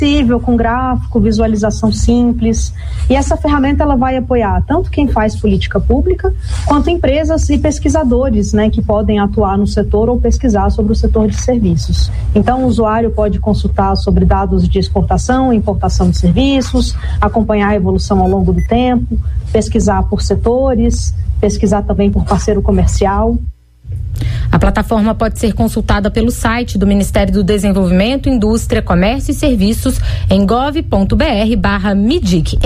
com gráfico, visualização simples, e essa ferramenta ela vai apoiar tanto quem faz política pública, quanto empresas e pesquisadores, né, que podem atuar no setor ou pesquisar sobre o setor de serviços. Então o usuário pode consultar sobre dados de exportação e importação de serviços, acompanhar a evolução ao longo do tempo, pesquisar por setores, pesquisar também por parceiro comercial. A plataforma pode ser consultada pelo site do Ministério do Desenvolvimento, Indústria, Comércio e Serviços em gov.br/MDIC.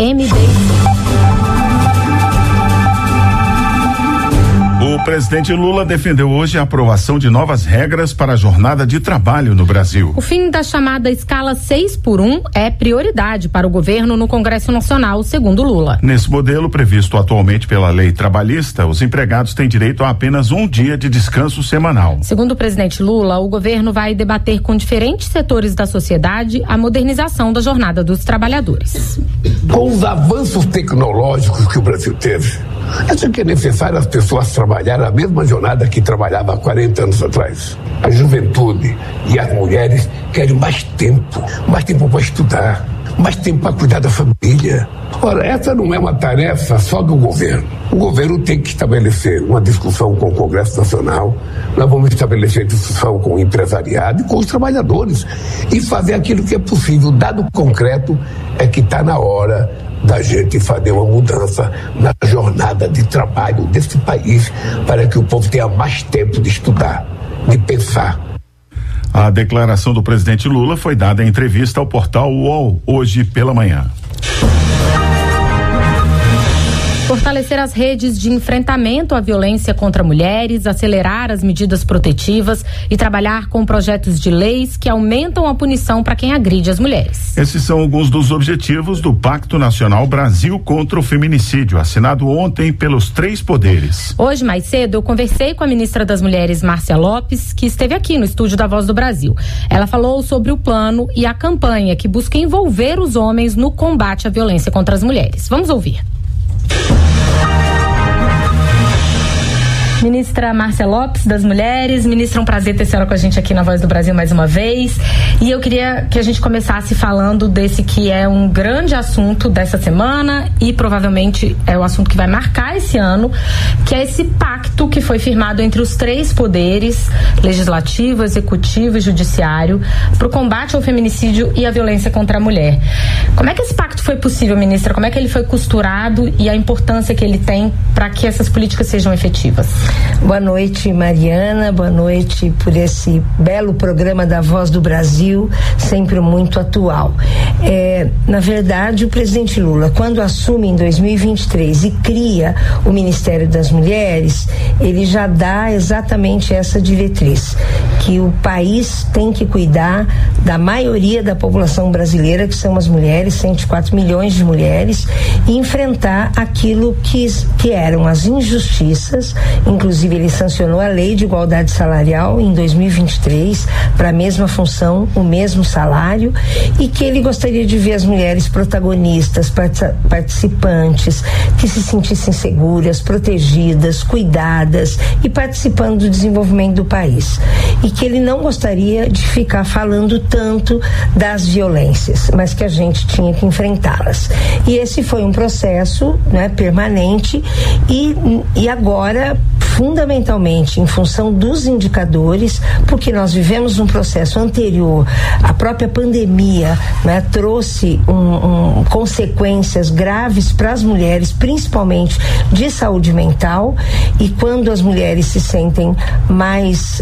O presidente Lula defendeu hoje a aprovação de novas regras para a jornada de trabalho no Brasil. O fim da chamada escala 6x1 é prioridade para o governo no Congresso Nacional, segundo Lula. Nesse modelo previsto atualmente pela lei trabalhista, os empregados têm direito a apenas um dia de descanso semanal. Segundo o presidente Lula, o governo vai debater com diferentes setores da sociedade a modernização da jornada dos trabalhadores. Com os avanços tecnológicos que o Brasil teve, acho que é necessário as pessoas trabalhar a mesma jornada que trabalhava há 40 anos atrás. A juventude e as mulheres querem mais tempo para estudar, mais tempo para cuidar da família. Ora, essa não é uma tarefa só do governo. O governo tem que estabelecer uma discussão com o Congresso Nacional, nós vamos estabelecer discussão com o empresariado e com os trabalhadores e fazer aquilo que é possível. O dado concreto é que está na hora da gente fazer uma mudança na jornada de trabalho desse país para que o povo tenha mais tempo de estudar, de pensar. A declaração do presidente Lula foi dada em entrevista ao portal UOL hoje pela manhã. Fortalecer as redes de enfrentamento à violência contra mulheres, acelerar as medidas protetivas e trabalhar com projetos de leis que aumentam a punição para quem agride as mulheres. Esses são alguns dos objetivos do Pacto Nacional Brasil contra o Feminicídio, assinado ontem pelos 3 poderes. Hoje, mais cedo, eu conversei com a ministra das Mulheres, Márcia Lopes, que esteve aqui no estúdio da Voz do Brasil. Ela falou sobre o plano e a campanha que busca envolver os homens no combate à violência contra as mulheres. Vamos ouvir. Ministra Márcia Lopes, das Mulheres. Ministra, um prazer ter a senhora com a gente aqui na Voz do Brasil mais uma vez. E eu queria que a gente começasse falando desse que é um grande assunto dessa semana e provavelmente é o assunto que vai marcar esse ano, que é esse pacto que foi firmado entre os 3 poderes, legislativo, executivo e judiciário, para o combate ao feminicídio e à violência contra a mulher. Como é que esse pacto foi possível, ministra? Como é que ele foi costurado e a importância que ele tem para que essas políticas sejam efetivas? Boa noite, Mariana, boa noite por esse belo programa da Voz do Brasil, sempre muito atual. Na verdade, o presidente Lula, quando assume em 2023 e cria o Ministério das Mulheres, ele já dá exatamente essa diretriz, que o país tem que cuidar da maioria da população brasileira, que são as mulheres, 104 milhões de mulheres, e enfrentar aquilo que eram as injustiças. Inclusive, ele sancionou a Lei de Igualdade Salarial em 2023 para a mesma função, o mesmo salário, e que ele gostaria de ver as mulheres protagonistas, participantes, que se sentissem seguras, protegidas, cuidadas e participando do desenvolvimento do país. E que ele não gostaria de ficar falando tanto das violências, mas que a gente tinha que enfrentá-las. E esse foi um processo, né, permanente e agora fundamentalmente em função dos indicadores, porque nós vivemos um processo anterior, a própria pandemia, né, trouxe consequências graves para as mulheres, principalmente de saúde mental, e quando as mulheres se sentem mais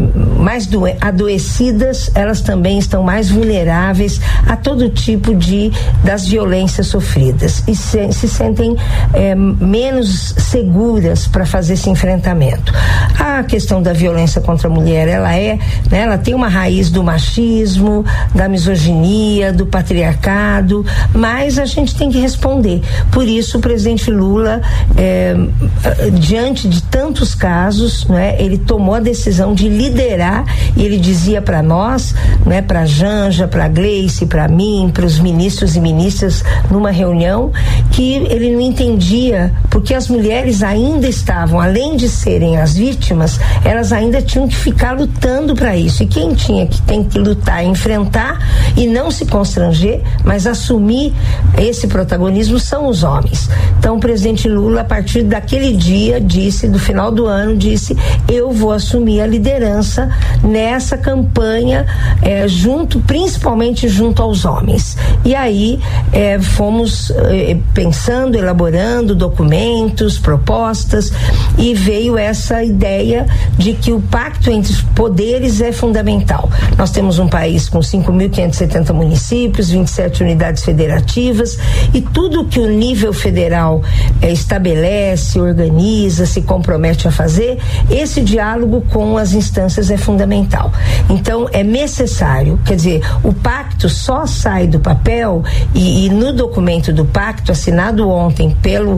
adoecidas, elas também estão mais vulneráveis a todo tipo das violências sofridas e se sentem menos seguras para fazer esse enfrentamento. A questão da violência contra a mulher, ela tem uma raiz do machismo, da misoginia, do patriarcado, mas a gente tem que responder. Por isso, o presidente Lula, diante de tantos casos, né, ele tomou a decisão de liderar, e ele dizia para nós, né, para a Janja, para a Gleice, para mim, para os ministros e ministras, numa reunião, que ele não entendia porque as mulheres ainda estavam, além de serem as vítimas, elas ainda tinham que ficar lutando para isso. E quem tem que lutar, enfrentar e não se constranger, mas assumir esse protagonismo são os homens. Então o presidente Lula, a partir daquele dia, do final do ano, disse: eu vou assumir a liderança nessa campanha, principalmente junto aos homens. E aí fomos pensando, elaborando documentos, propostas, e veio essa ideia de que o pacto entre os poderes é fundamental. Nós temos um país com 5.570 municípios, 27 unidades federativas, e tudo que o nível federal estabelece, organiza, se compromete a fazer, esse diálogo com as instâncias é fundamental. Então é necessário, quer dizer, o pacto só sai do papel e no documento do pacto, assinado ontem pelo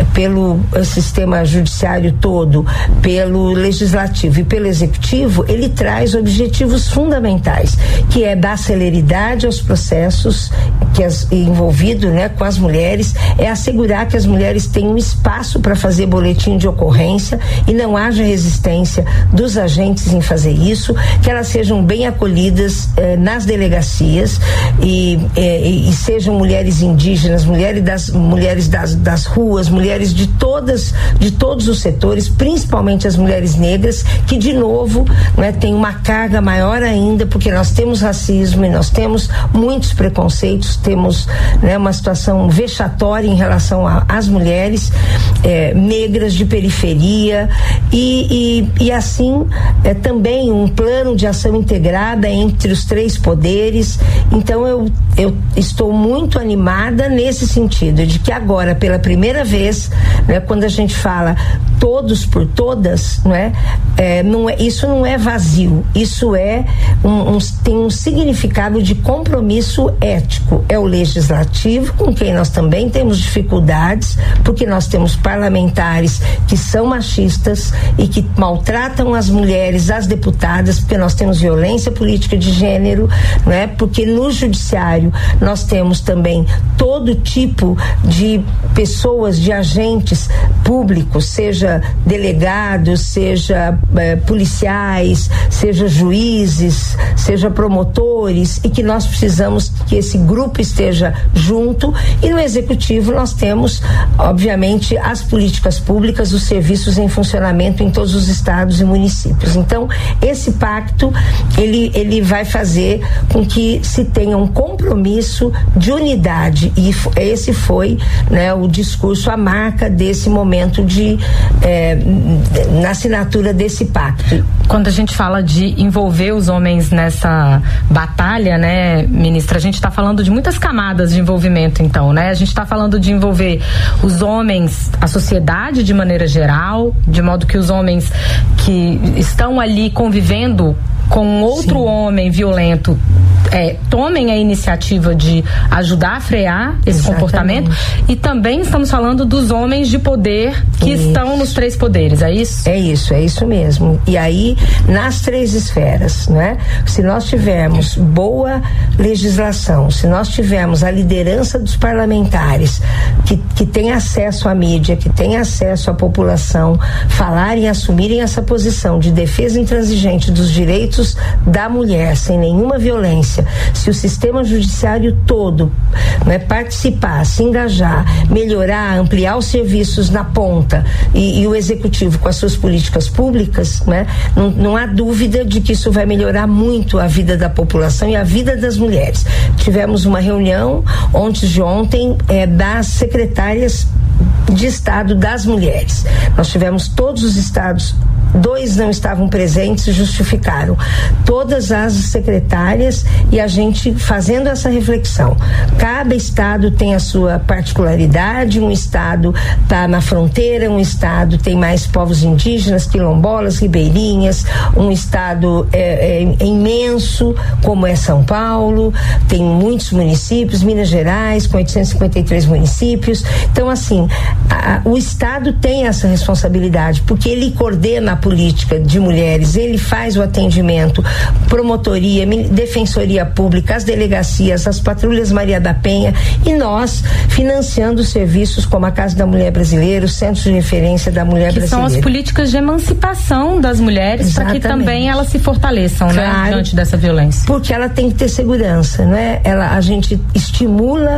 sistema judiciário todo, pelo legislativo e pelo executivo, ele traz objetivos fundamentais, que é dar celeridade aos processos envolvido, né, com as mulheres, é assegurar que as mulheres tenham espaço para fazer boletim de ocorrência e não haja resistência dos agentes em fazer isso, que elas sejam bem acolhidas nas delegacias e sejam mulheres indígenas, mulheres das ruas, mulheres de todos os setores, principalmente as mulheres negras, que de novo, né, tem uma carga maior ainda, porque nós temos racismo e nós temos muitos preconceitos, temos, né, uma situação vexatória em relação às mulheres negras de periferia e assim também um plano de ação integrada entre os 3 poderes. Então eu estou muito animada nesse sentido, de que agora, pela primeira vez, né, quando a gente fala todos por todas, isso não é vazio, isso tem um significado de compromisso ético. É o legislativo, com quem nós também temos dificuldades, porque nós temos parlamentares que são machistas e que maltratam as mulheres, as deputadas, porque nós temos violência política de gênero, porque no judiciário nós temos também todo tipo de pessoas, de agentes públicos, seja delegados, seja policiais, seja juízes, seja promotores, e que nós precisamos que esse grupo esteja junto. E no executivo nós temos, obviamente, as políticas públicas, os serviços em funcionamento em todos os estados e municípios. Então, esse pacto, ele vai fazer com que se tenha um compromisso de unidade, e esse foi, o discurso, a marca desse momento na assinatura desse pacto. Quando a gente fala de envolver os homens nessa batalha, ministra, a gente está falando de muitas camadas de envolvimento, então, a gente está falando de envolver os homens, a sociedade de maneira geral, de modo que os homens que estão ali convivendo com outro Sim. homem violento tomem a iniciativa de ajudar a frear esse Exatamente. Comportamento, e também estamos falando dos homens de poder que estão nos 3 poderes, é isso? É isso mesmo. E aí, nas 3 esferas, se nós tivermos boa legislação, se nós tivermos a liderança dos parlamentares que tem acesso à mídia, que tem acesso à população, falarem e assumirem essa posição de defesa intransigente dos direitos da mulher, sem nenhuma violência, se o sistema judiciário todo participar, se engajar, melhorar, ampliar os serviços na ponta e o executivo com as suas políticas públicas, não há dúvida de que isso vai melhorar muito a vida da população e a vida das mulheres. Tivemos uma reunião antes de ontem das secretárias de Estado das mulheres. Nós tivemos todos os estados, 2 não estavam presentes e justificaram, todas as secretárias, e a gente fazendo essa reflexão. Cada estado tem a sua particularidade, um estado está na fronteira, um estado tem mais povos indígenas, quilombolas, ribeirinhas, um estado é imenso, como é São Paulo, tem muitos municípios, Minas Gerais, com 853 municípios. Então, assim, o estado tem essa responsabilidade, porque ele coordena a política de mulheres, ele faz o atendimento, promotoria, defensoria pública, as delegacias, as patrulhas Maria da Penha, e nós financiando serviços como a Casa da Mulher Brasileira, os Centros de Referência da Mulher Brasileira. Que são as políticas de emancipação das mulheres, para que também elas se fortaleçam, claro, né, diante dessa violência. Porque ela tem que ter segurança, né? A gente estimula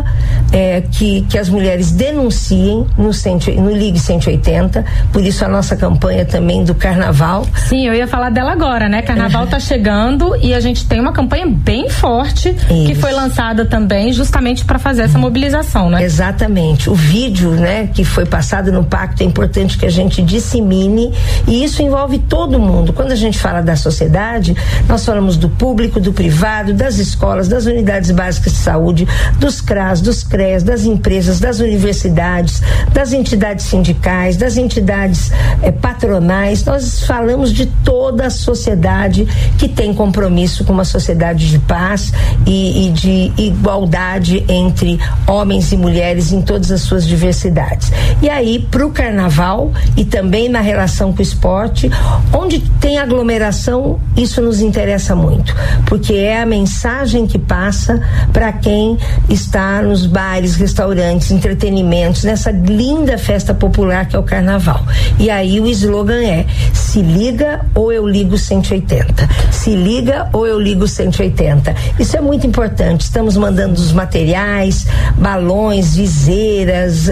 que as mulheres denunciem no Ligue 180, por isso a nossa campanha também do Carnaval. Sim, eu ia falar dela agora, né? Carnaval tá chegando e a gente tem uma campanha bem forte que foi lançada também justamente para fazer essa mobilização, né? Exatamente. O vídeo, né, que foi passado no pacto, é importante que a gente dissemine, e isso envolve todo mundo. Quando a gente fala da sociedade, nós falamos do público, do privado, das escolas, das unidades básicas de saúde, dos CRAS, dos CREAS, das empresas, das universidades, das entidades sindicais, das entidades patronais. Nós falamos de toda a sociedade que tem compromisso com uma sociedade de paz e de igualdade entre homens e mulheres em todas as suas diversidades. E aí, para o Carnaval e também na relação com o esporte, onde tem aglomeração, isso nos interessa muito, porque é a mensagem que passa para quem está nos bares, restaurantes, entretenimentos, nessa linda festa popular que é o Carnaval. E aí o slogan é: se liga ou eu ligo 180. Se liga ou eu ligo 180. Isso é muito importante. Estamos mandando os materiais, balões, viseiras,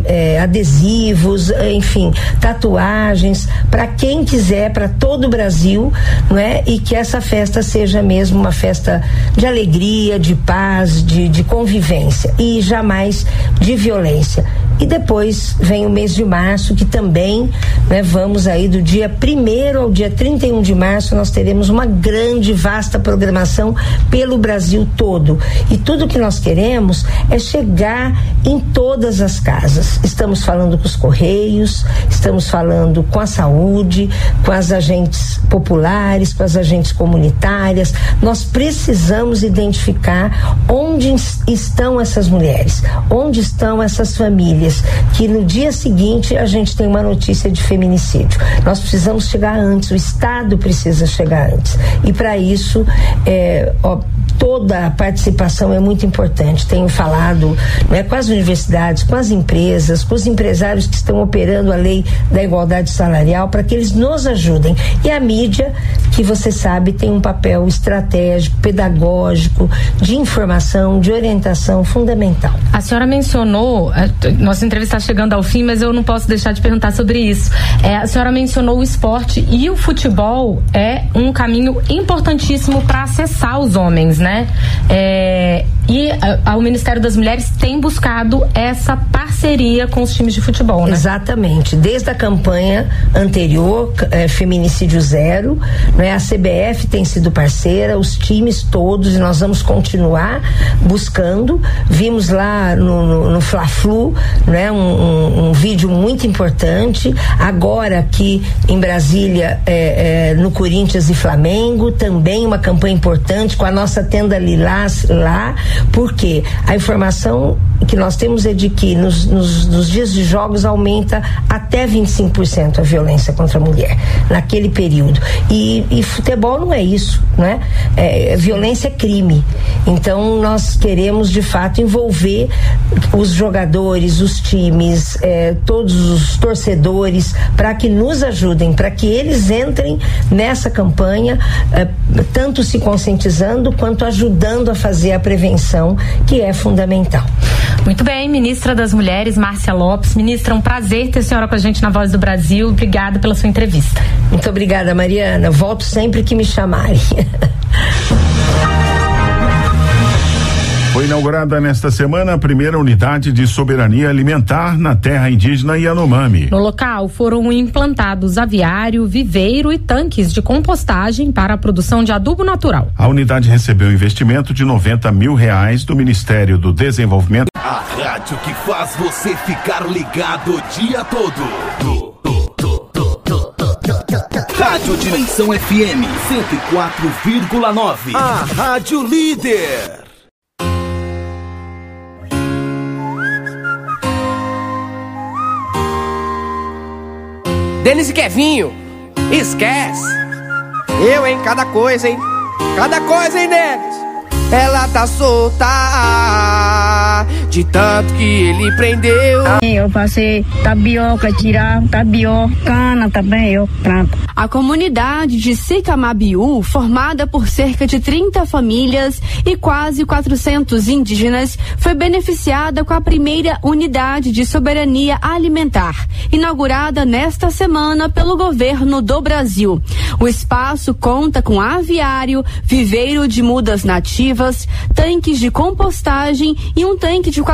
adesivos, enfim, tatuagens, para quem quiser, para todo o Brasil, não é? E que essa festa seja mesmo uma festa de alegria, de paz, de convivência e jamais de violência. E depois vem o mês de março, que também, né, vamos aí do dia 1º ao dia 31 de março, nós teremos uma grande, vasta programação pelo Brasil todo. E tudo que nós queremos é chegar em todas as casas. Estamos falando com os Correios, estamos falando com a saúde, com as agentes populares, com as agentes comunitárias. Nós precisamos identificar onde estão essas mulheres, onde estão essas famílias, que no dia seguinte a gente tem uma notícia de feminicídio. Nós precisamos chegar antes, o Estado precisa chegar antes. E para isso, toda a participação é muito importante. Tenho falado, né, com as universidades, com as empresas, com os empresários que estão operando a lei da igualdade salarial, para que eles nos ajudem. E a mídia, que você sabe, tem um papel estratégico, pedagógico, de informação, de orientação fundamental. A senhora mencionou, nossa entrevista está chegando ao fim, mas eu não posso deixar de perguntar sobre isso. A senhora mencionou o esporte, e o futebol é um caminho importantíssimo para acessar os homens, né? E o Ministério das Mulheres tem buscado essa parceria com os times de futebol, né? Exatamente. Desde a campanha anterior, Feminicídio Zero, né? A CBF tem sido parceira, os times todos, e nós vamos continuar buscando. Vimos lá no Fla-Flu, né? Um vídeo muito importante. Agora aqui em Brasília, no Corinthians e Flamengo, também uma campanha importante com a nossa tenda Lilás lá, porque a informação que nós temos é de que nos dias de jogos aumenta até 25% a violência contra a mulher naquele período. E futebol não é isso, né? Violência é crime. Então nós queremos de fato envolver os jogadores, os times, todos os torcedores, para que nos ajudem, para que eles entrem nessa campanha, tanto se conscientizando quanto ajudando a fazer a prevenção, que é fundamental. Muito bem, ministra das Mulheres, Márcia Lopes. Ministra, um prazer ter a senhora com a gente na Voz do Brasil. Obrigada pela sua entrevista. Muito obrigada, Mariana. Volto sempre que me chamarem. Foi inaugurada nesta semana a primeira unidade de soberania alimentar na terra indígena Yanomami. No local foram implantados aviário, viveiro e tanques de compostagem para a produção de adubo natural. A unidade recebeu um investimento de R$90 mil do Ministério do Desenvolvimento. A rádio que faz você ficar ligado o dia todo. Rádio Dimensão FM 104,9. A Rádio Líder. Denis e Kevinho, Esquece! Eu em cada coisa, hein? Cada coisa, hein, Neves? Ela tá solta de tanto que ele prendeu. Eu passei tapioca, tirar tapioca, cana também, eu planto. A comunidade de Sicamabiú, formada por cerca de 30 famílias e quase 400 indígenas, foi beneficiada com a primeira unidade de soberania alimentar, inaugurada nesta semana pelo governo do Brasil. O espaço conta com aviário, viveiro de mudas nativas, tanques de compostagem e um tanque de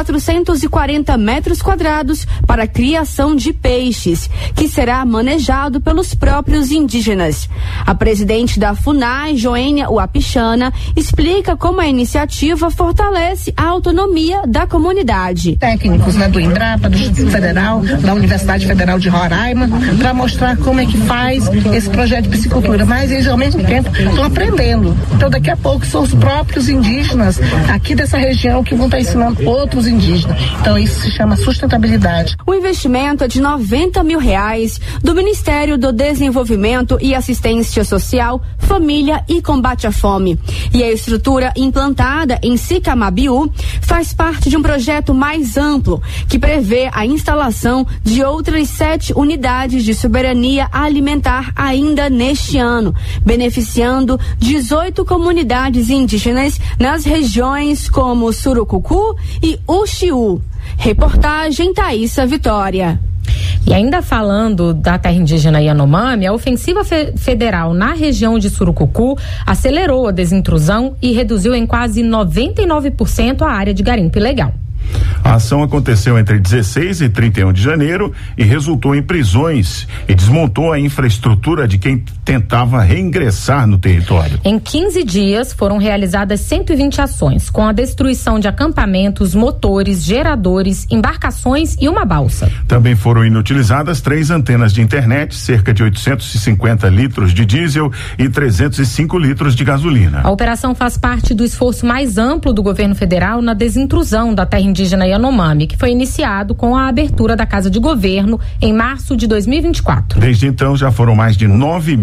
440 metros quadrados para a criação de peixes, que será manejado pelos próprios indígenas. A presidente da FUNAI, Joênia Uapichana, explica como a iniciativa fortalece a autonomia da comunidade. Técnicos, do Embrapa, do Instituto Federal, da Universidade Federal de Roraima, para mostrar como é que faz esse projeto de piscicultura, mas eles ao mesmo tempo estão aprendendo. Então daqui a pouco são os próprios indígenas aqui dessa região que vão estar ensinando outros indígenas. Então isso se chama sustentabilidade. O investimento é de R$90 mil do Ministério do Desenvolvimento e Assistência Social, Família e Combate à Fome. E a estrutura implantada em Sicamabiú faz parte de um projeto mais amplo que prevê a instalação de outras 7 unidades de soberania alimentar ainda neste ano, beneficiando 18 comunidades indígenas nas regiões como Surucucu e Uxiú. Reportagem Thaísa Vitória. E ainda falando da terra indígena Yanomami, a ofensiva federal na região de Surucucu acelerou a desintrusão e reduziu em quase 99% a área de garimpo ilegal. A ação aconteceu entre 16 e 31 de janeiro e resultou em prisões e desmontou a infraestrutura de quem tentava reingressar no território. Em 15 dias foram realizadas 120 ações, com a destruição de acampamentos, motores, geradores, embarcações e uma balsa. Também foram inutilizadas 3 antenas de internet, cerca de 850 litros de diesel e 305 litros de gasolina. A operação faz parte do esforço mais amplo do governo federal na desintrusão da terra indígena Yanomami, que foi iniciado com a abertura da Casa de Governo em março de 2024. Desde então já foram mais de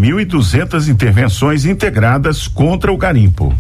9.200 intervenções integradas contra o garimpo.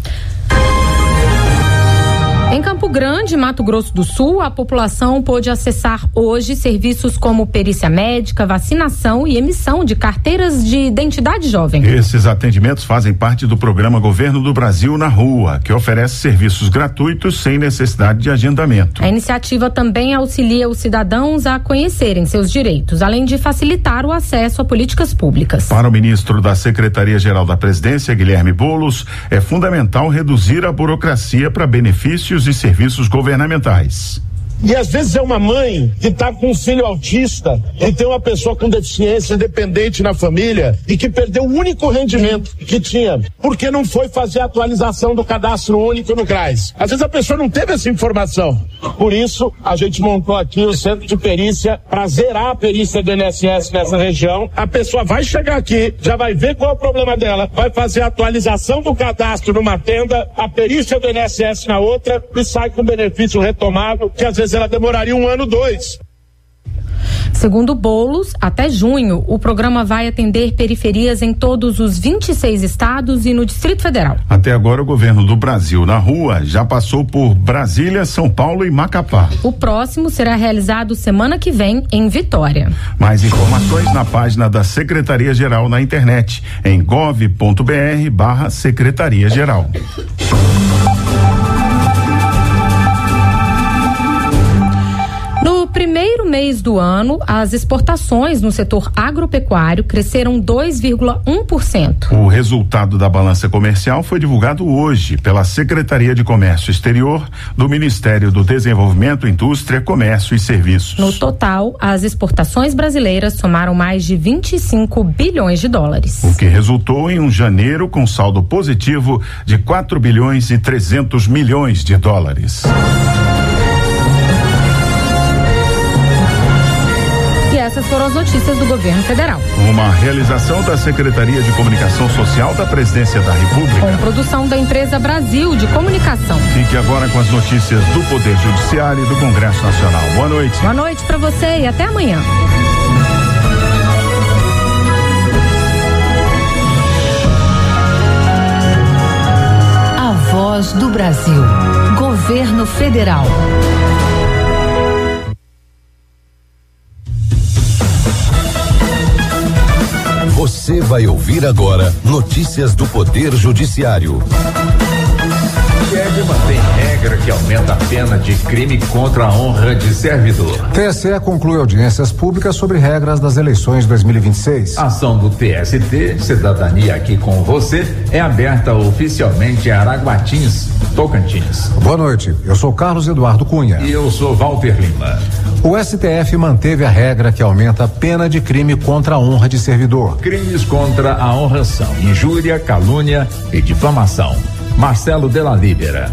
Em Campo Grande, Mato Grosso do Sul, a população pôde acessar hoje serviços como perícia médica, vacinação e emissão de carteiras de identidade jovem. Esses atendimentos fazem parte do programa Governo do Brasil na Rua, que oferece serviços gratuitos sem necessidade de agendamento. A iniciativa também auxilia os cidadãos a conhecerem seus direitos, além de facilitar o acesso a políticas públicas. Para o ministro da Secretaria-Geral da Presidência, Guilherme Boulos, é fundamental reduzir a burocracia para benefícios e serviços governamentais. E às vezes é uma mãe que está com um filho autista e tem uma pessoa com deficiência dependente na família e que perdeu o único rendimento que tinha, porque não foi fazer a atualização do cadastro único no CRAS. Às vezes a pessoa não teve essa informação. Por isso, a gente montou aqui o centro de perícia para zerar a perícia do INSS nessa região. A pessoa vai chegar aqui, já vai ver qual é o problema dela, vai fazer a atualização do cadastro numa tenda, a perícia do INSS na outra e sai com benefício retomado, que às vezes ela demoraria 1 ano, 2. Segundo Boulos, até junho, o programa vai atender periferias em todos os 26 estados e no Distrito Federal. Até agora, o Governo do Brasil na Rua já passou por Brasília, São Paulo e Macapá. O próximo será realizado semana que vem em Vitória. Mais informações na página da Secretaria-Geral na internet, em gov.br/Secretaria-Geral. No primeiro mês do ano, as exportações no setor agropecuário cresceram 2,1%. O resultado da balança comercial foi divulgado hoje pela Secretaria de Comércio Exterior do Ministério do Desenvolvimento, Indústria, Comércio e Serviços. No total, as exportações brasileiras somaram mais de 25 bilhões de dólares. O que resultou em um janeiro com saldo positivo de 4 bilhões e 300 milhões de dólares. Essas foram as notícias do governo federal. Uma realização da Secretaria de Comunicação Social da Presidência da República. Com produção da empresa Brasil de Comunicação. Fique agora com as notícias do Poder Judiciário e do Congresso Nacional. Boa noite. Boa noite para você e até amanhã. Voz do Brasil. Governo Federal. Você vai ouvir agora notícias do Poder Judiciário. TSE mantém regra que aumenta a pena de crime contra a honra de servidor. TSE conclui audiências públicas sobre regras das eleições 2026. A ação do TST, Cidadania Aqui com Você, é aberta oficialmente em Araguatins, Tocantins. Boa noite, eu sou Carlos Eduardo Cunha. E eu sou Walter Lima. O STF manteve a regra que aumenta a pena de crime contra a honra de servidor. Crimes contra a honra são injúria, calúnia e difamação. Marcelo Della Libera.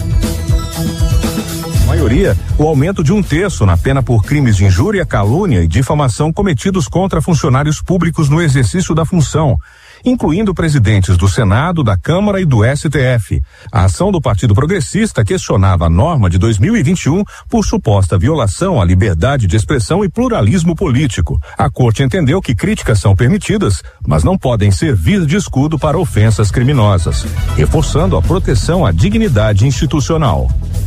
Maioria, o aumento de 1/3 na pena por crimes de injúria, calúnia e difamação cometidos contra funcionários públicos no exercício da função, incluindo presidentes do Senado, da Câmara e do STF. A ação do Partido Progressista questionava a norma de 2021 por suposta violação à liberdade de expressão e pluralismo político. A Corte entendeu que críticas são permitidas, mas não podem servir de escudo para ofensas criminosas, reforçando a proteção à dignidade institucional.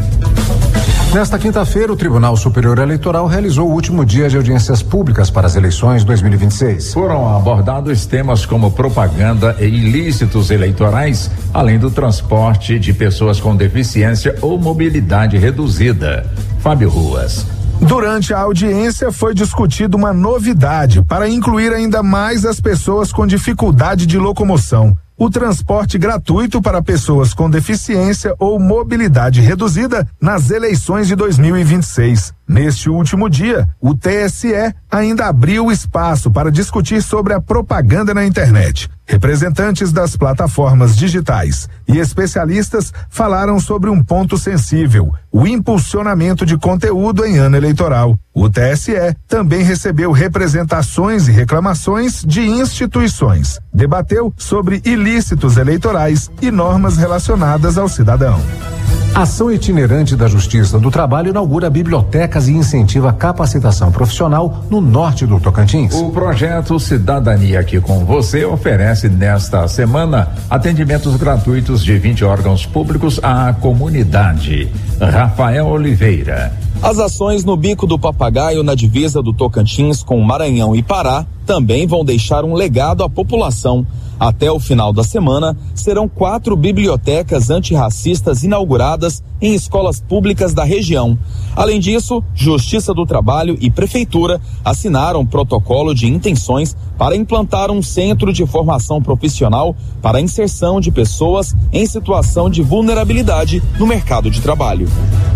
Nesta quinta-feira, o Tribunal Superior Eleitoral realizou o último dia de audiências públicas para as eleições 2026. Foram abordados temas como propaganda e ilícitos eleitorais, além do transporte de pessoas com deficiência ou mobilidade reduzida. Fábio Ruas. Durante a audiência foi discutida uma novidade para incluir ainda mais as pessoas com dificuldade de locomoção. O transporte gratuito para pessoas com deficiência ou mobilidade reduzida nas eleições de 2026. Neste último dia, o TSE ainda abriu espaço para discutir sobre a propaganda na internet. Representantes das plataformas digitais e especialistas falaram sobre um ponto sensível: o impulsionamento de conteúdo em ano eleitoral. O TSE também recebeu representações e reclamações de instituições. Debateu sobre ilícitos eleitorais e normas relacionadas ao cidadão. Ação itinerante da Justiça do Trabalho inaugura bibliotecas e incentiva a capacitação profissional no norte do Tocantins. O projeto Cidadania Aqui com Você oferece nesta semana atendimentos gratuitos de 20 órgãos públicos à comunidade. Rafael Oliveira. As ações no Bico do Papagaio, na divisa do Tocantins com Maranhão e Pará, também vão deixar um legado à população. Até o final da semana, serão 4 bibliotecas antirracistas inauguradas em escolas públicas da região. Além disso, Justiça do Trabalho e Prefeitura assinaram um protocolo de intenções para implantar um centro de formação profissional para a inserção de pessoas em situação de vulnerabilidade no mercado de trabalho.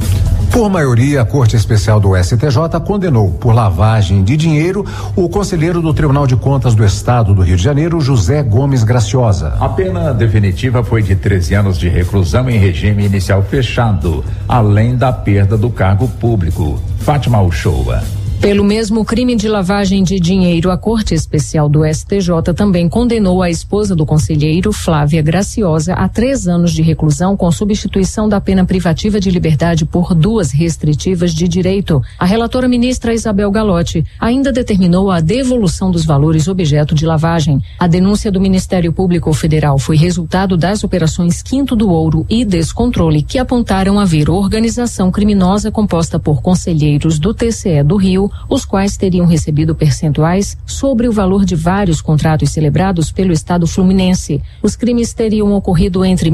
Por maioria, a Corte Especial do STJ condenou por lavagem de dinheiro o conselheiro do Tribunal de Contas do Estado do Rio de Janeiro, José Gomes Graciosa. A pena definitiva foi de 13 anos de reclusão em regime inicial fechado, além da perda do cargo público. Fátima Uchoa. Pelo mesmo crime de lavagem de dinheiro, a Corte Especial do STJ também condenou a esposa do conselheiro, Flávia Graciosa, a 3 anos de reclusão com substituição da pena privativa de liberdade por 2 restritivas de direito. A relatora ministra Isabel Galotti ainda determinou a devolução dos valores objeto de lavagem. A denúncia do Ministério Público Federal foi resultado das operações Quinto do Ouro e Descontrole, que apontaram haver organização criminosa composta por conselheiros do TCE do Rio, os quais teriam recebido percentuais sobre o valor de vários contratos celebrados pelo Estado fluminense. Os crimes teriam ocorrido entre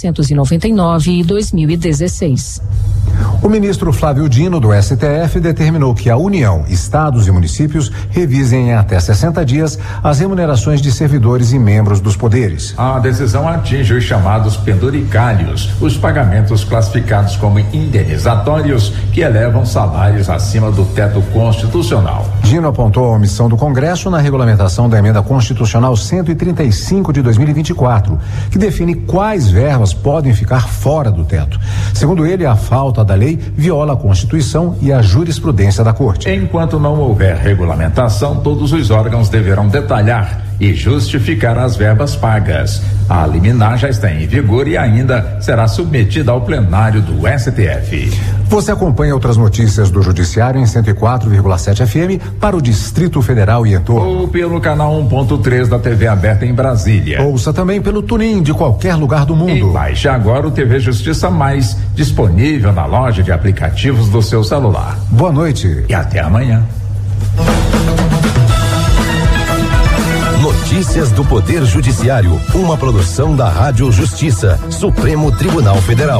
1999 e 2016. O ministro Flávio Dino, do STF, determinou que a União, estados e municípios revisem em até 60 dias as remunerações de servidores e membros dos poderes. A decisão atinge os chamados penduricários, os pagamentos classificados como indenizatórios que elevam salários acima do teto constitucional. Dino apontou a omissão do Congresso na regulamentação da emenda constitucional 135 de 2024, que define quais verbas podem ficar fora do teto. Segundo ele, a falta da lei viola a Constituição e a jurisprudência da Corte. Enquanto não houver regulamentação, todos os órgãos deverão detalhar e justificar as verbas pagas. A liminar já está em vigor e ainda será submetida ao plenário do STF. Você acompanha outras notícias do Judiciário em 104,7 FM para o Distrito Federal e entorno. Ou pelo canal 1.3 da TV aberta em Brasília. Ouça também pelo TuneIn de qualquer lugar do mundo. E baixe agora o TV Justiça Mais, disponível na loja de aplicativos do seu celular. Boa noite. E até amanhã. Notícias do Poder Judiciário, uma produção da Rádio Justiça, Supremo Tribunal Federal.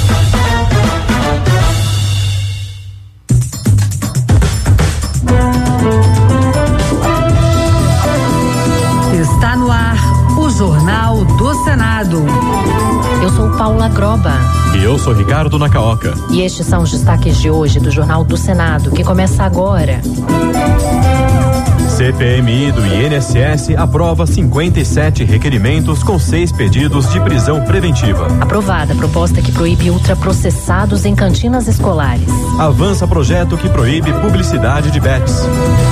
Está no ar o Jornal do Senado. Eu sou Paula Groba. E eu sou Ricardo Nacaoca. E estes são os destaques de hoje do Jornal do Senado, que começa agora. CPMI do INSS aprova 57 requerimentos com 6 pedidos de prisão preventiva. Aprovada a proposta que proíbe ultraprocessados em cantinas escolares. Avança projeto que proíbe publicidade de bets.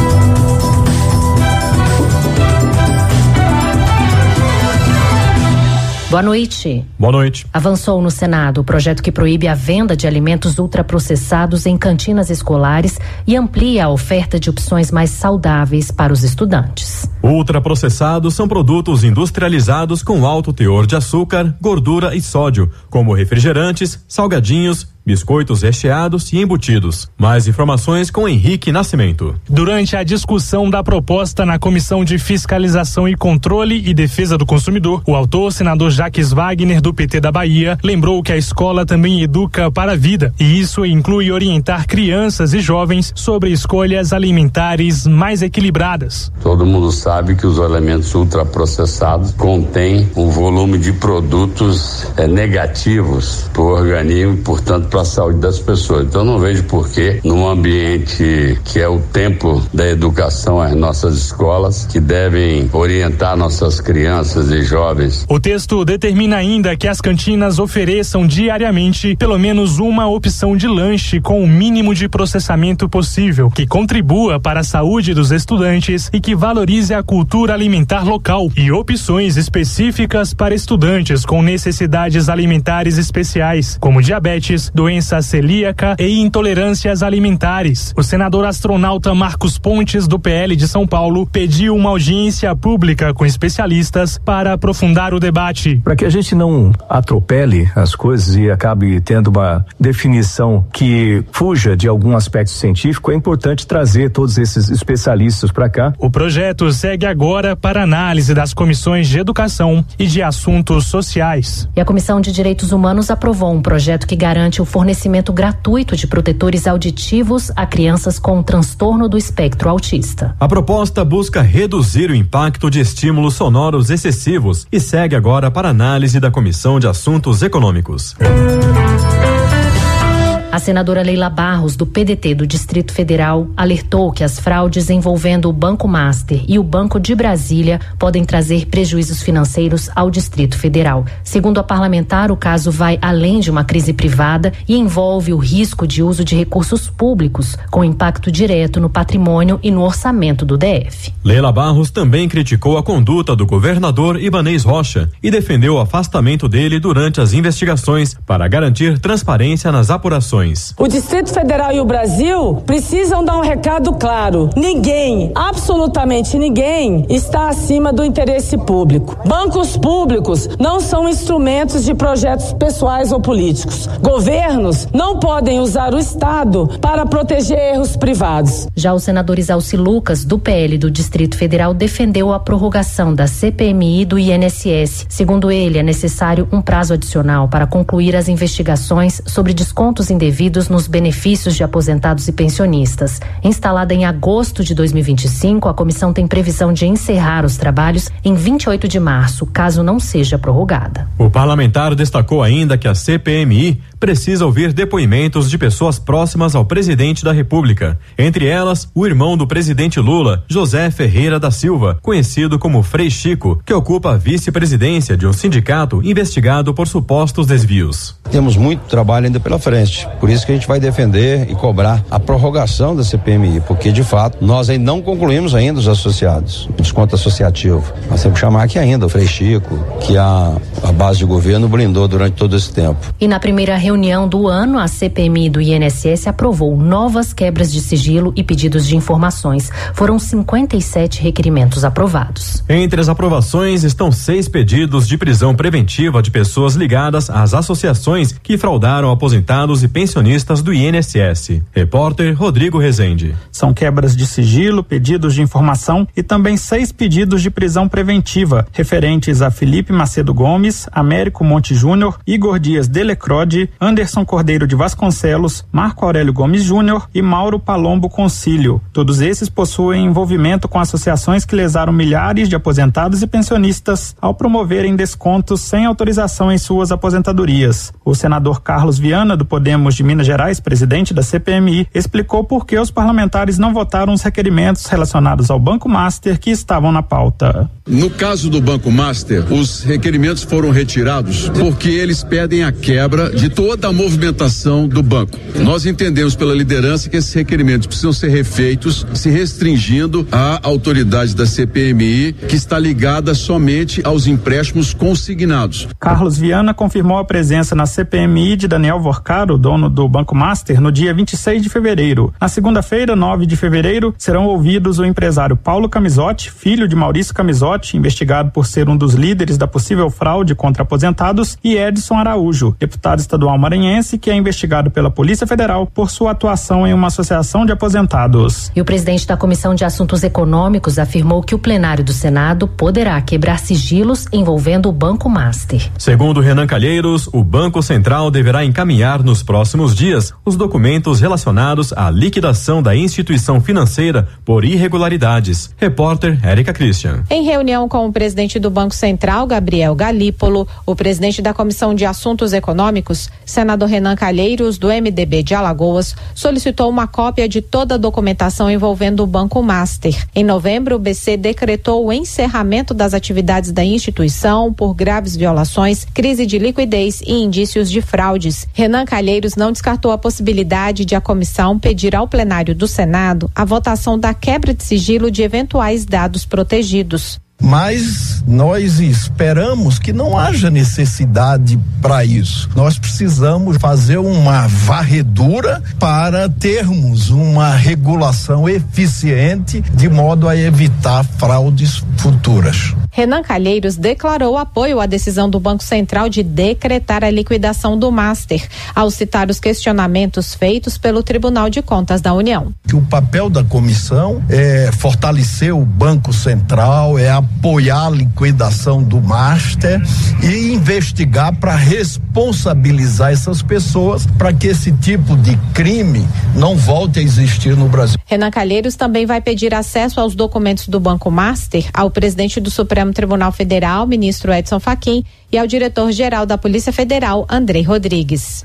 Boa noite. Boa noite. Avançou no Senado o projeto que proíbe a venda de alimentos ultraprocessados em cantinas escolares e amplia a oferta de opções mais saudáveis para os estudantes. Ultraprocessados são produtos industrializados com alto teor de açúcar, gordura e sódio, como refrigerantes, salgadinhos, biscoitos recheados e embutidos. Mais informações com Henrique Nascimento. Durante a discussão da proposta na Comissão de Fiscalização e Controle e Defesa do Consumidor, o autor, senador Jacques Wagner, do PT da Bahia, lembrou que a escola também educa para a vida, e isso inclui orientar crianças e jovens sobre escolhas alimentares mais equilibradas. Todo mundo sabe que os alimentos ultraprocessados contêm um volume de produtos negativos para o organismo e, portanto, para a saúde das pessoas. Então não vejo por que, num ambiente que é o templo da educação, as nossas escolas, que devem orientar nossas crianças e jovens. O texto determina ainda que as cantinas ofereçam diariamente pelo menos uma opção de lanche com o mínimo de processamento possível, que contribua para a saúde dos estudantes e que valorize a cultura alimentar local, e opções específicas para estudantes com necessidades alimentares especiais, como diabetes, doença celíaca e intolerâncias alimentares. O senador astronauta Marcos Pontes, do PL de São Paulo, pediu uma audiência pública com especialistas para aprofundar o debate. Para que a gente não atropele as coisas e acabe tendo uma definição que fuja de algum aspecto científico, é importante trazer todos esses especialistas para cá. O projeto segue agora para análise das comissões de educação e de assuntos sociais. E a Comissão de Direitos Humanos aprovou um projeto que garante o fornecimento gratuito de protetores auditivos a crianças com transtorno do espectro autista. A proposta busca reduzir o impacto de estímulos sonoros excessivos e segue agora para análise da Comissão de Assuntos Econômicos. A senadora Leila Barros, do PDT do Distrito Federal, alertou que as fraudes envolvendo o Banco Master e o Banco de Brasília podem trazer prejuízos financeiros ao Distrito Federal. Segundo a parlamentar, o caso vai além de uma crise privada e envolve o risco de uso de recursos públicos, com impacto direto no patrimônio e no orçamento do DF. Leila Barros também criticou a conduta do governador Ibanez Rocha e defendeu o afastamento dele durante as investigações para garantir transparência nas apurações. O Distrito Federal e o Brasil precisam dar um recado claro. Ninguém, absolutamente ninguém, está acima do interesse público. Bancos públicos não são instrumentos de projetos pessoais ou políticos. Governos não podem usar o Estado para proteger erros privados. Já o senador Isalci Lucas, do PL do Distrito Federal, defendeu a prorrogação da CPMI do INSS. Segundo ele, é necessário um prazo adicional para concluir as investigações sobre descontos indevidos nos benefícios de aposentados e pensionistas. Instalada em agosto de 2025, a comissão tem previsão de encerrar os trabalhos em 28 de março, caso não seja prorrogada. O parlamentar destacou ainda que a CPMI precisa ouvir depoimentos de pessoas próximas ao presidente da República. Entre elas, o irmão do presidente Lula, José Ferreira da Silva, conhecido como Frei Chico, que ocupa a vice-presidência de um sindicato investigado por supostos desvios. Temos muito trabalho ainda pela frente, por isso que a gente vai defender e cobrar a prorrogação da CPMI, porque de fato nós ainda não concluímos ainda os associados, o desconto associativo. Nós temos que chamar aqui ainda o Frei Chico, que a base de governo blindou durante todo esse tempo. E na primeira reunião do ano, a CPMI do INSS aprovou novas quebras de sigilo e pedidos de informações. Foram 57 requerimentos aprovados. Entre as aprovações estão 6 pedidos de prisão preventiva de pessoas ligadas às associações que fraudaram aposentados e pensionistas do INSS. Repórter Rodrigo Rezende. São quebras de sigilo, pedidos de informação e também 6 pedidos de prisão preventiva referentes a Felipe Macedo Gomes, Américo Monte Júnior, Igor Dias Delecrode, Anderson Cordeiro de Vasconcelos, Marco Aurélio Gomes Júnior e Mauro Palombo Concílio. Todos esses possuem envolvimento com associações que lesaram milhares de aposentados e pensionistas ao promoverem descontos sem autorização em suas aposentadorias. O senador Carlos Viana, do Podemos de Minas Gerais, presidente da CPMI, explicou por que os parlamentares não votaram os requerimentos relacionados ao Banco Master que estavam na pauta. No caso do Banco Master, os requerimentos foram retirados porque eles pedem a quebra de toda a movimentação do banco. Nós entendemos pela liderança que esses requerimentos precisam ser refeitos, se restringindo à autoridade da CPMI, que está ligada somente aos empréstimos consignados. Carlos Viana confirmou a presença na CPMI de Daniel Vorcaro, dono do Banco Master, no dia 26 de fevereiro. Na segunda-feira, 9 de fevereiro, serão ouvidos o empresário Paulo Camisotti, filho de Maurício Camisotti, investigado por ser um dos líderes da possível fraude contra aposentados, e Edson Araújo, deputado estadual maranhense, que é investigado pela Polícia Federal por sua atuação em uma associação de aposentados. E o presidente da Comissão de Assuntos Econômicos afirmou que o plenário do Senado poderá quebrar sigilos envolvendo o Banco Master. Segundo Renan Calheiros, o Banco Central deverá encaminhar nos próximos dias os documentos relacionados à liquidação da instituição financeira por irregularidades. Repórter Érica Christian. Em reunião com o presidente do Banco Central, Gabriel Galípolo, o presidente da Comissão de Assuntos Econômicos, senador Renan Calheiros, do MDB de Alagoas, solicitou uma cópia de toda a documentação envolvendo o Banco Master. Em novembro, o BC decretou o encerramento das atividades da instituição por graves violações, crise de liquidez e indícios de fraudes. Renan Calheiros não descartou a possibilidade de a comissão pedir ao plenário do Senado a votação da quebra de sigilo de eventuais dados protegidos. Mas nós esperamos que não haja necessidade para isso. Nós precisamos fazer uma varredura para termos uma regulação eficiente de modo a evitar fraudes futuras. Renan Calheiros declarou apoio à decisão do Banco Central de decretar a liquidação do Master, ao citar os questionamentos feitos pelo Tribunal de Contas da União. Que o papel da comissão é fortalecer o Banco Central, é apoiar a liquidação do Master e investigar para responsabilizar essas pessoas para que esse tipo de crime não volte a existir no Brasil. Renan Calheiros também vai pedir acesso aos documentos do Banco Master ao presidente do Supremo Tribunal Federal, ministro Edson Fachin, e ao diretor-geral da Polícia Federal, Andrei Rodrigues.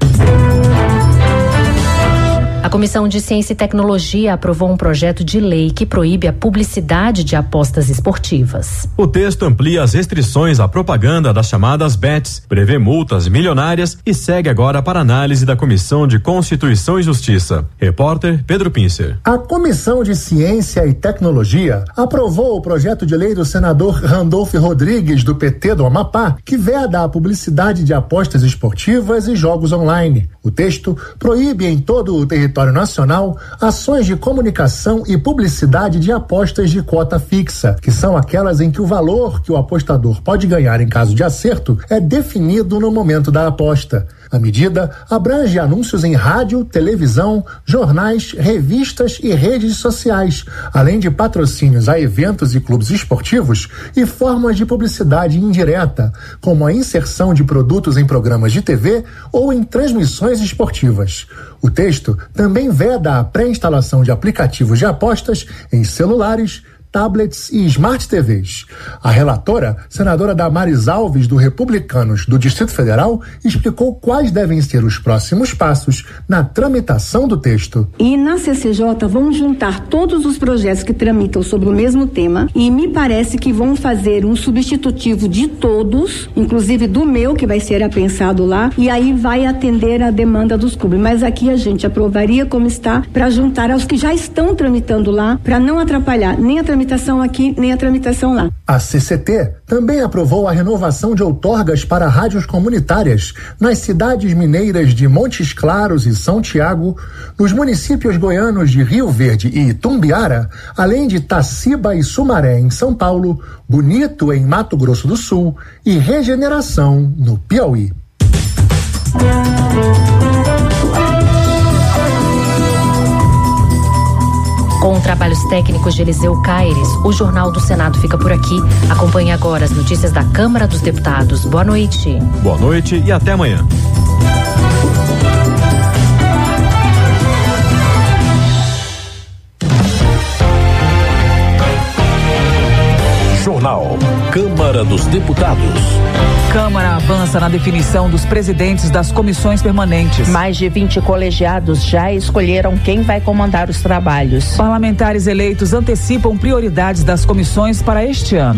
A Comissão de Ciência e Tecnologia aprovou um projeto de lei que proíbe a publicidade de apostas esportivas. O texto amplia as restrições à propaganda das chamadas bets, prevê multas milionárias e segue agora para análise da Comissão de Constituição e Justiça. Repórter Pedro Pincer. A Comissão de Ciência e Tecnologia aprovou o projeto de lei do senador Randolfo Rodrigues, do PT do Amapá, que veda a publicidade de apostas esportivas e jogos online. O texto proíbe em todo o território nacional ações de comunicação e publicidade de apostas de cota fixa, que são aquelas em que o valor que o apostador pode ganhar em caso de acerto é definido no momento da aposta. A medida abrange anúncios em rádio, televisão, jornais, revistas e redes sociais, além de patrocínios a eventos e clubes esportivos e formas de publicidade indireta, como a inserção de produtos em programas de TV ou em transmissões esportivas. O texto também veda a pré-instalação de aplicativos de apostas em celulares, tablets e smart TVs. A relatora, senadora Damares Alves, do Republicanos do Distrito Federal, explicou quais devem ser os próximos passos na tramitação do texto. E na CCJ vão juntar todos os projetos que tramitam sobre o mesmo tema e me parece que vão fazer um substitutivo de todos, inclusive do meu, que vai ser apensado lá, e aí vai atender a demanda dos clubes. Mas aqui a gente aprovaria como está, para juntar aos que já estão tramitando lá, para não atrapalhar nem a tramitação aqui, nem a tramitação lá. A CCT também aprovou a renovação de outorgas para rádios comunitárias nas cidades mineiras de Montes Claros e São Tiago, nos municípios goianos de Rio Verde e Itumbiara, além de Taciba e Sumaré em São Paulo, Bonito em Mato Grosso do Sul e Regeneração no Piauí. Com trabalhos técnicos de Eliseu Caires, o Jornal do Senado fica por aqui. Acompanhe agora as notícias da Câmara dos Deputados. Boa noite. Boa noite e até amanhã. Jornal Câmara dos Deputados. Câmara avança na definição dos presidentes das comissões permanentes. Mais de 20 colegiados já escolheram quem vai comandar os trabalhos. Parlamentares eleitos antecipam prioridades das comissões para este ano.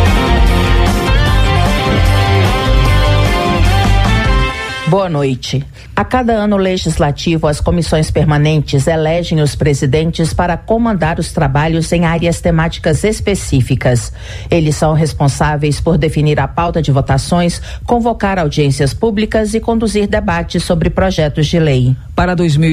Boa noite. A cada ano legislativo, as comissões permanentes elegem os presidentes para comandar os trabalhos em áreas temáticas específicas. Eles são responsáveis por definir a pauta de votações, convocar audiências públicas e conduzir debates sobre projetos de lei. Para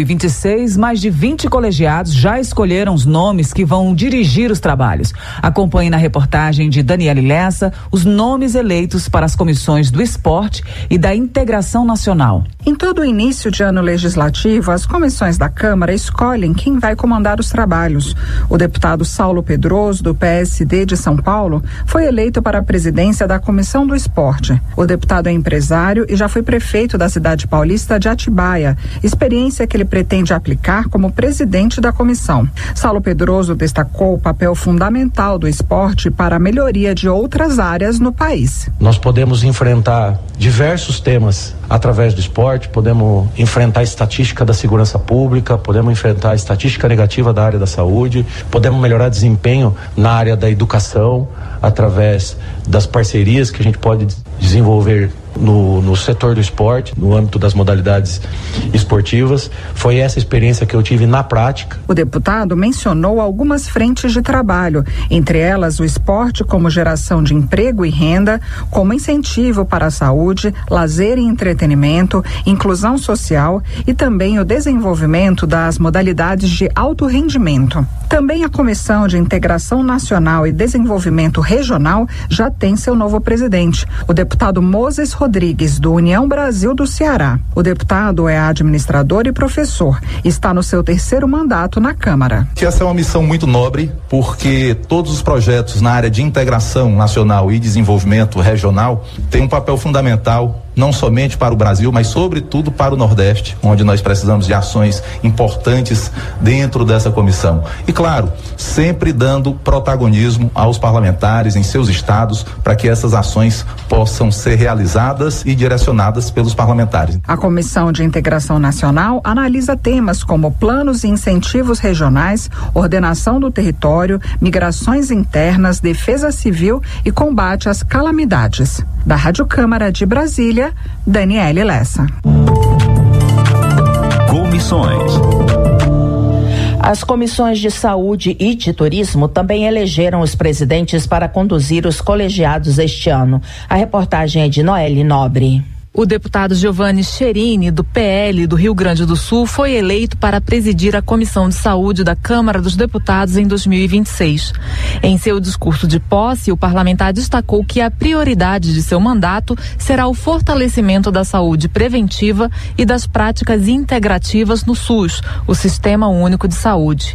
2026, mais de 20 colegiados já escolheram os nomes que vão dirigir os trabalhos. Acompanhe na reportagem de Daniele Lessa os nomes eleitos para as comissões do Esporte e da Integração Nacional. Em todo o início de ano legislativo, as comissões da Câmara escolhem quem vai comandar os trabalhos. O deputado Saulo Pedroso, do PSD de São Paulo, foi eleito para a presidência da Comissão do Esporte. O deputado é empresário e já foi prefeito da cidade paulista de Atibaia, experiência que ele pretende aplicar como presidente da comissão. Saulo Pedroso destacou o papel fundamental do esporte para a melhoria de outras áreas no país. Nós podemos enfrentar diversos temas através do esporte, podemos enfrentar a estatística da segurança pública, podemos enfrentar a estatística negativa da área da saúde, podemos melhorar desempenho na área da educação através das parcerias que a gente pode desenvolver no setor do esporte, no âmbito das modalidades esportivas. Foi essa experiência que eu tive na prática. O deputado mencionou algumas frentes de trabalho, entre elas o esporte como geração de emprego e renda, como incentivo para a saúde, lazer e entretenimento, inclusão social e também o desenvolvimento das modalidades de alto rendimento. Também a Comissão de Integração Nacional e Desenvolvimento Regional já tem seu novo presidente, o deputado Moses Rodrigues, do União Brasil do Ceará. O deputado é administrador e professor. Está no seu 3º mandato na Câmara. Essa é uma missão muito nobre, porque todos os projetos na área de integração nacional e desenvolvimento regional têm um papel fundamental, não somente para o Brasil, mas sobretudo para o Nordeste, onde nós precisamos de ações importantes dentro dessa comissão. E claro, sempre dando protagonismo aos parlamentares em seus estados para que essas ações possam ser realizadas e direcionadas pelos parlamentares. A Comissão de Integração Nacional analisa temas como planos e incentivos regionais, ordenação do território, migrações internas, defesa civil e combate às calamidades. Da Rádio Câmara de Brasília, Daniele Lessa. Comissões. As comissões de saúde e de turismo também elegeram os presidentes para conduzir os colegiados este ano. A reportagem é de Noeli Nobre. O deputado Giovanni Cherini, do PL do Rio Grande do Sul, foi eleito para presidir a Comissão de Saúde da Câmara dos Deputados em 2026. Em seu discurso de posse, o parlamentar destacou que a prioridade de seu mandato será o fortalecimento da saúde preventiva e das práticas integrativas no SUS, o Sistema Único de Saúde.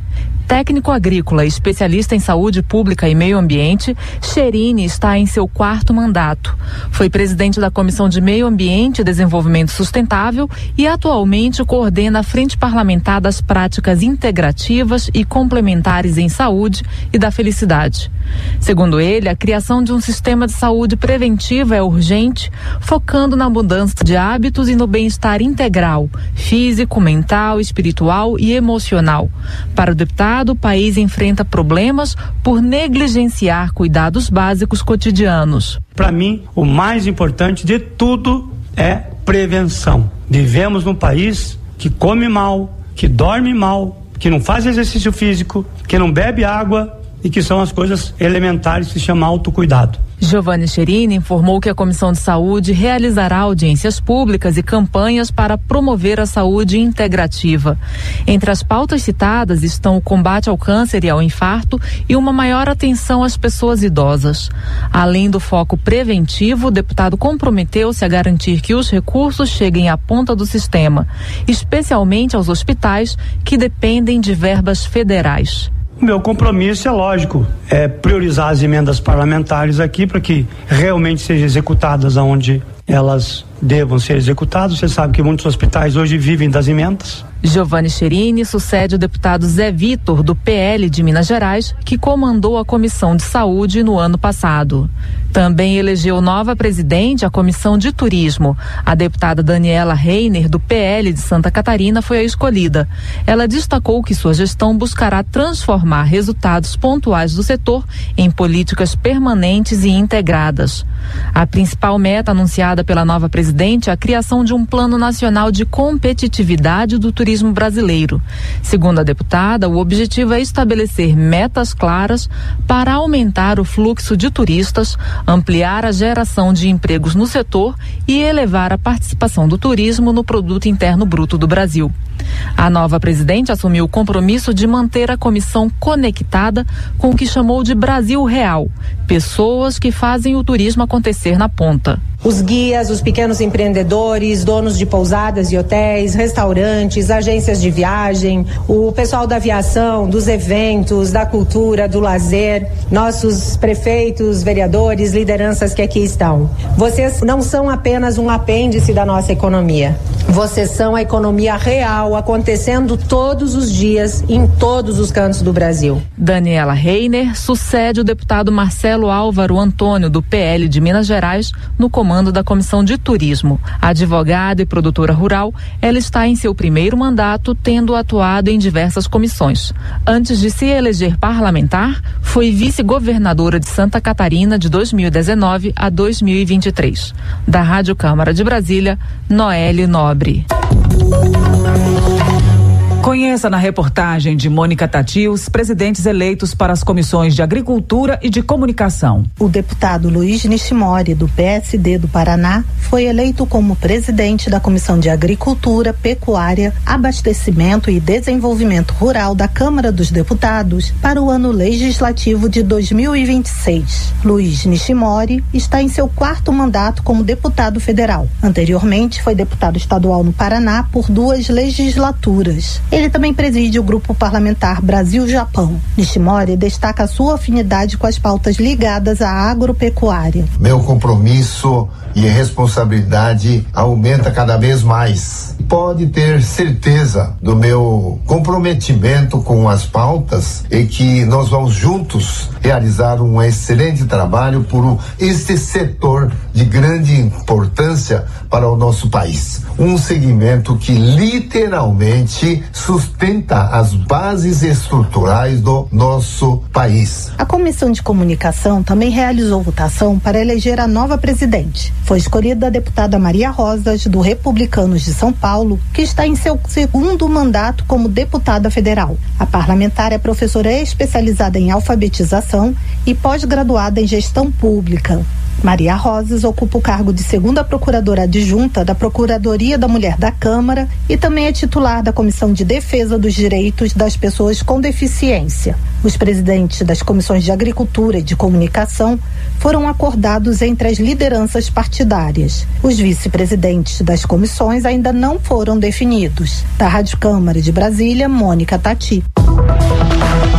Técnico agrícola, especialista em saúde pública e meio ambiente, Cherini está em seu 4º mandato. Foi presidente da Comissão de Meio Ambiente e Desenvolvimento Sustentável e atualmente coordena a Frente Parlamentar das Práticas Integrativas e Complementares em Saúde e da Felicidade. Segundo ele, a criação de um sistema de saúde preventiva é urgente, focando na mudança de hábitos e no bem-estar integral, físico, mental, espiritual e emocional. Para o deputado, o país enfrenta problemas por negligenciar cuidados básicos cotidianos. Para mim, o mais importante de tudo é prevenção. Vivemos num país que come mal, que dorme mal, que não faz exercício físico, que não bebe água e que são as coisas elementares que se chama autocuidado. Giovanni Cherini informou que a Comissão de Saúde realizará audiências públicas e campanhas para promover a saúde integrativa. Entre as pautas citadas estão o combate ao câncer e ao infarto e uma maior atenção às pessoas idosas. Além do foco preventivo, o deputado comprometeu-se a garantir que os recursos cheguem à ponta do sistema, especialmente aos hospitais que dependem de verbas federais. O meu compromisso é lógico, é priorizar as emendas parlamentares aqui para que realmente sejam executadas aonde elas devam ser executadas. Você sabe que muitos hospitais hoje vivem das emendas. Giovanni Cherini sucede o deputado Zé Vitor, do PL de Minas Gerais, que comandou a Comissão de Saúde no ano passado. Também elegeu nova presidente a Comissão de Turismo. A deputada Daniela Reiner, do PL de Santa Catarina, foi a escolhida. Ela destacou que sua gestão buscará transformar resultados pontuais do setor em políticas permanentes e integradas. A principal meta anunciada pela nova presidente é a criação de um Plano Nacional de Competitividade do Turismo Brasileiro. Segundo a deputada, o objetivo é estabelecer metas claras para aumentar o fluxo de turistas, ampliar a geração de empregos no setor e elevar a participação do turismo no Produto Interno Bruto do Brasil. A nova presidente assumiu o compromisso de manter a comissão conectada com o que chamou de Brasil Real, pessoas que fazem o turismo acontecer na ponta. Os guias, os pequenos empreendedores, donos de pousadas e hotéis, restaurantes, agências de viagem, o pessoal da aviação, dos eventos, da cultura, do lazer, nossos prefeitos, vereadores, lideranças que aqui estão. Vocês não são apenas um apêndice da nossa economia. Vocês são a economia real acontecendo todos os dias em todos os cantos do Brasil. Daniela Reiner sucede o deputado Marcelo Álvaro Antônio, do PL de Minas Gerais, no comando da Comissão de Turismo. Advogada e produtora rural, ela está em seu 1º mandato, tendo atuado em diversas comissões. Antes de se eleger parlamentar, foi vice-governadora de Santa Catarina de 2019 a 2023. Da Rádio Câmara de Brasília, Noelle Nobre. Conheça na reportagem de Mônica Tati os presidentes eleitos para as comissões de Agricultura e de Comunicação. O deputado Luiz Nishimori, do PSD do Paraná, foi eleito como presidente da Comissão de Agricultura, Pecuária, Abastecimento e Desenvolvimento Rural da Câmara dos Deputados para o ano legislativo de 2026. Luiz Nishimori está em seu 4º mandato como deputado federal. Anteriormente, foi deputado estadual no Paraná por 2 legislaturas. Ele também preside o grupo parlamentar Brasil-Japão. Nishimori destaca a sua afinidade com as pautas ligadas à agropecuária. Meu compromisso e responsabilidade aumenta cada vez mais. Pode ter certeza do meu comprometimento com as pautas e que nós vamos juntos realizar um excelente trabalho por este setor de grande importância para o nosso país. Um segmento que literalmente sustenta as bases estruturais do nosso país. A Comissão de Comunicação também realizou votação para eleger a nova presidente. Foi escolhida a deputada Maria Rosas, do Republicanos de São Paulo, que está em seu 2º mandato como deputada federal. A parlamentar é professora especializada em alfabetização e pós-graduada em gestão pública. Maria Rosas ocupa o cargo de 2ª procuradora adjunta da Procuradoria da Mulher da Câmara e também é titular da Comissão de Defesa dos Direitos das Pessoas com Deficiência. Os presidentes das comissões de Agricultura e de Comunicação foram acordados entre as lideranças partidárias. Os vice-presidentes das comissões ainda não foram definidos. Da Rádio Câmara de Brasília, Mônica Tati.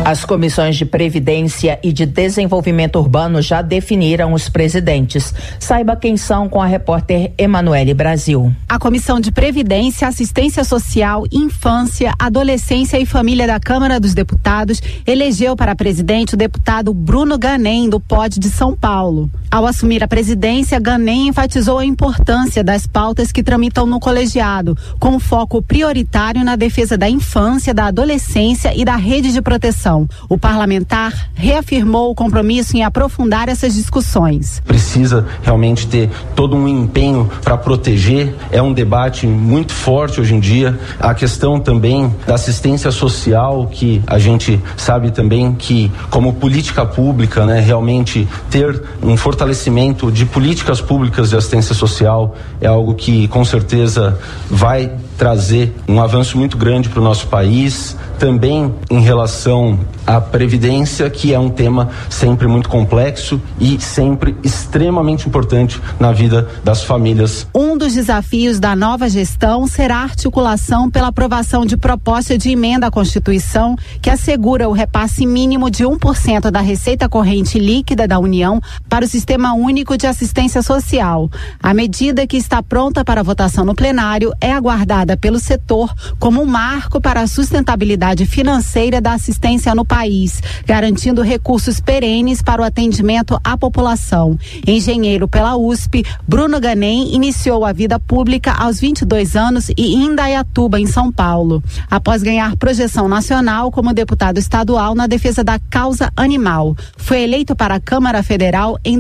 As comissões de Previdência e de Desenvolvimento Urbano já definiram os presidentes. Saiba quem são com a repórter Emanuele Brasil. A Comissão de Previdência, Assistência Social, Infância, Adolescência e Família da Câmara dos Deputados elegeu para presidente o deputado Bruno Ganem, do POD de São Paulo. Ao assumir a presidência, Ganem enfatizou a importância das pautas que tramitam no colegiado, com foco prioritário na defesa da infância, da adolescência e da rede de proteção. O parlamentar reafirmou o compromisso em aprofundar essas discussões. Precisa realmente ter todo um empenho para proteger. É um debate muito forte hoje em dia. A questão também da assistência social, que a gente sabe também que, como política pública, realmente ter um fortalecimento de políticas públicas de assistência social é algo que com certeza vai trazer um avanço muito grande para o nosso país. Também em relação à previdência, que é um tema sempre muito complexo e sempre extremamente importante na vida das famílias. Um dos desafios da nova gestão será a articulação pela aprovação de proposta de emenda à Constituição que assegura o repasse mínimo de 1% da receita corrente líquida da União para o Sistema Único de Assistência Social. A medida, que está pronta para votação no plenário, é aguardada pelo setor como um marco para a sustentabilidade financeira da assistência no país, garantindo recursos perenes para o atendimento à população. Engenheiro pela USP, Bruno Ganem iniciou a vida pública aos 22 anos e em Indaiatuba, em São Paulo, após ganhar projeção nacional como deputado estadual na defesa da causa animal. Foi eleito para a Câmara Federal em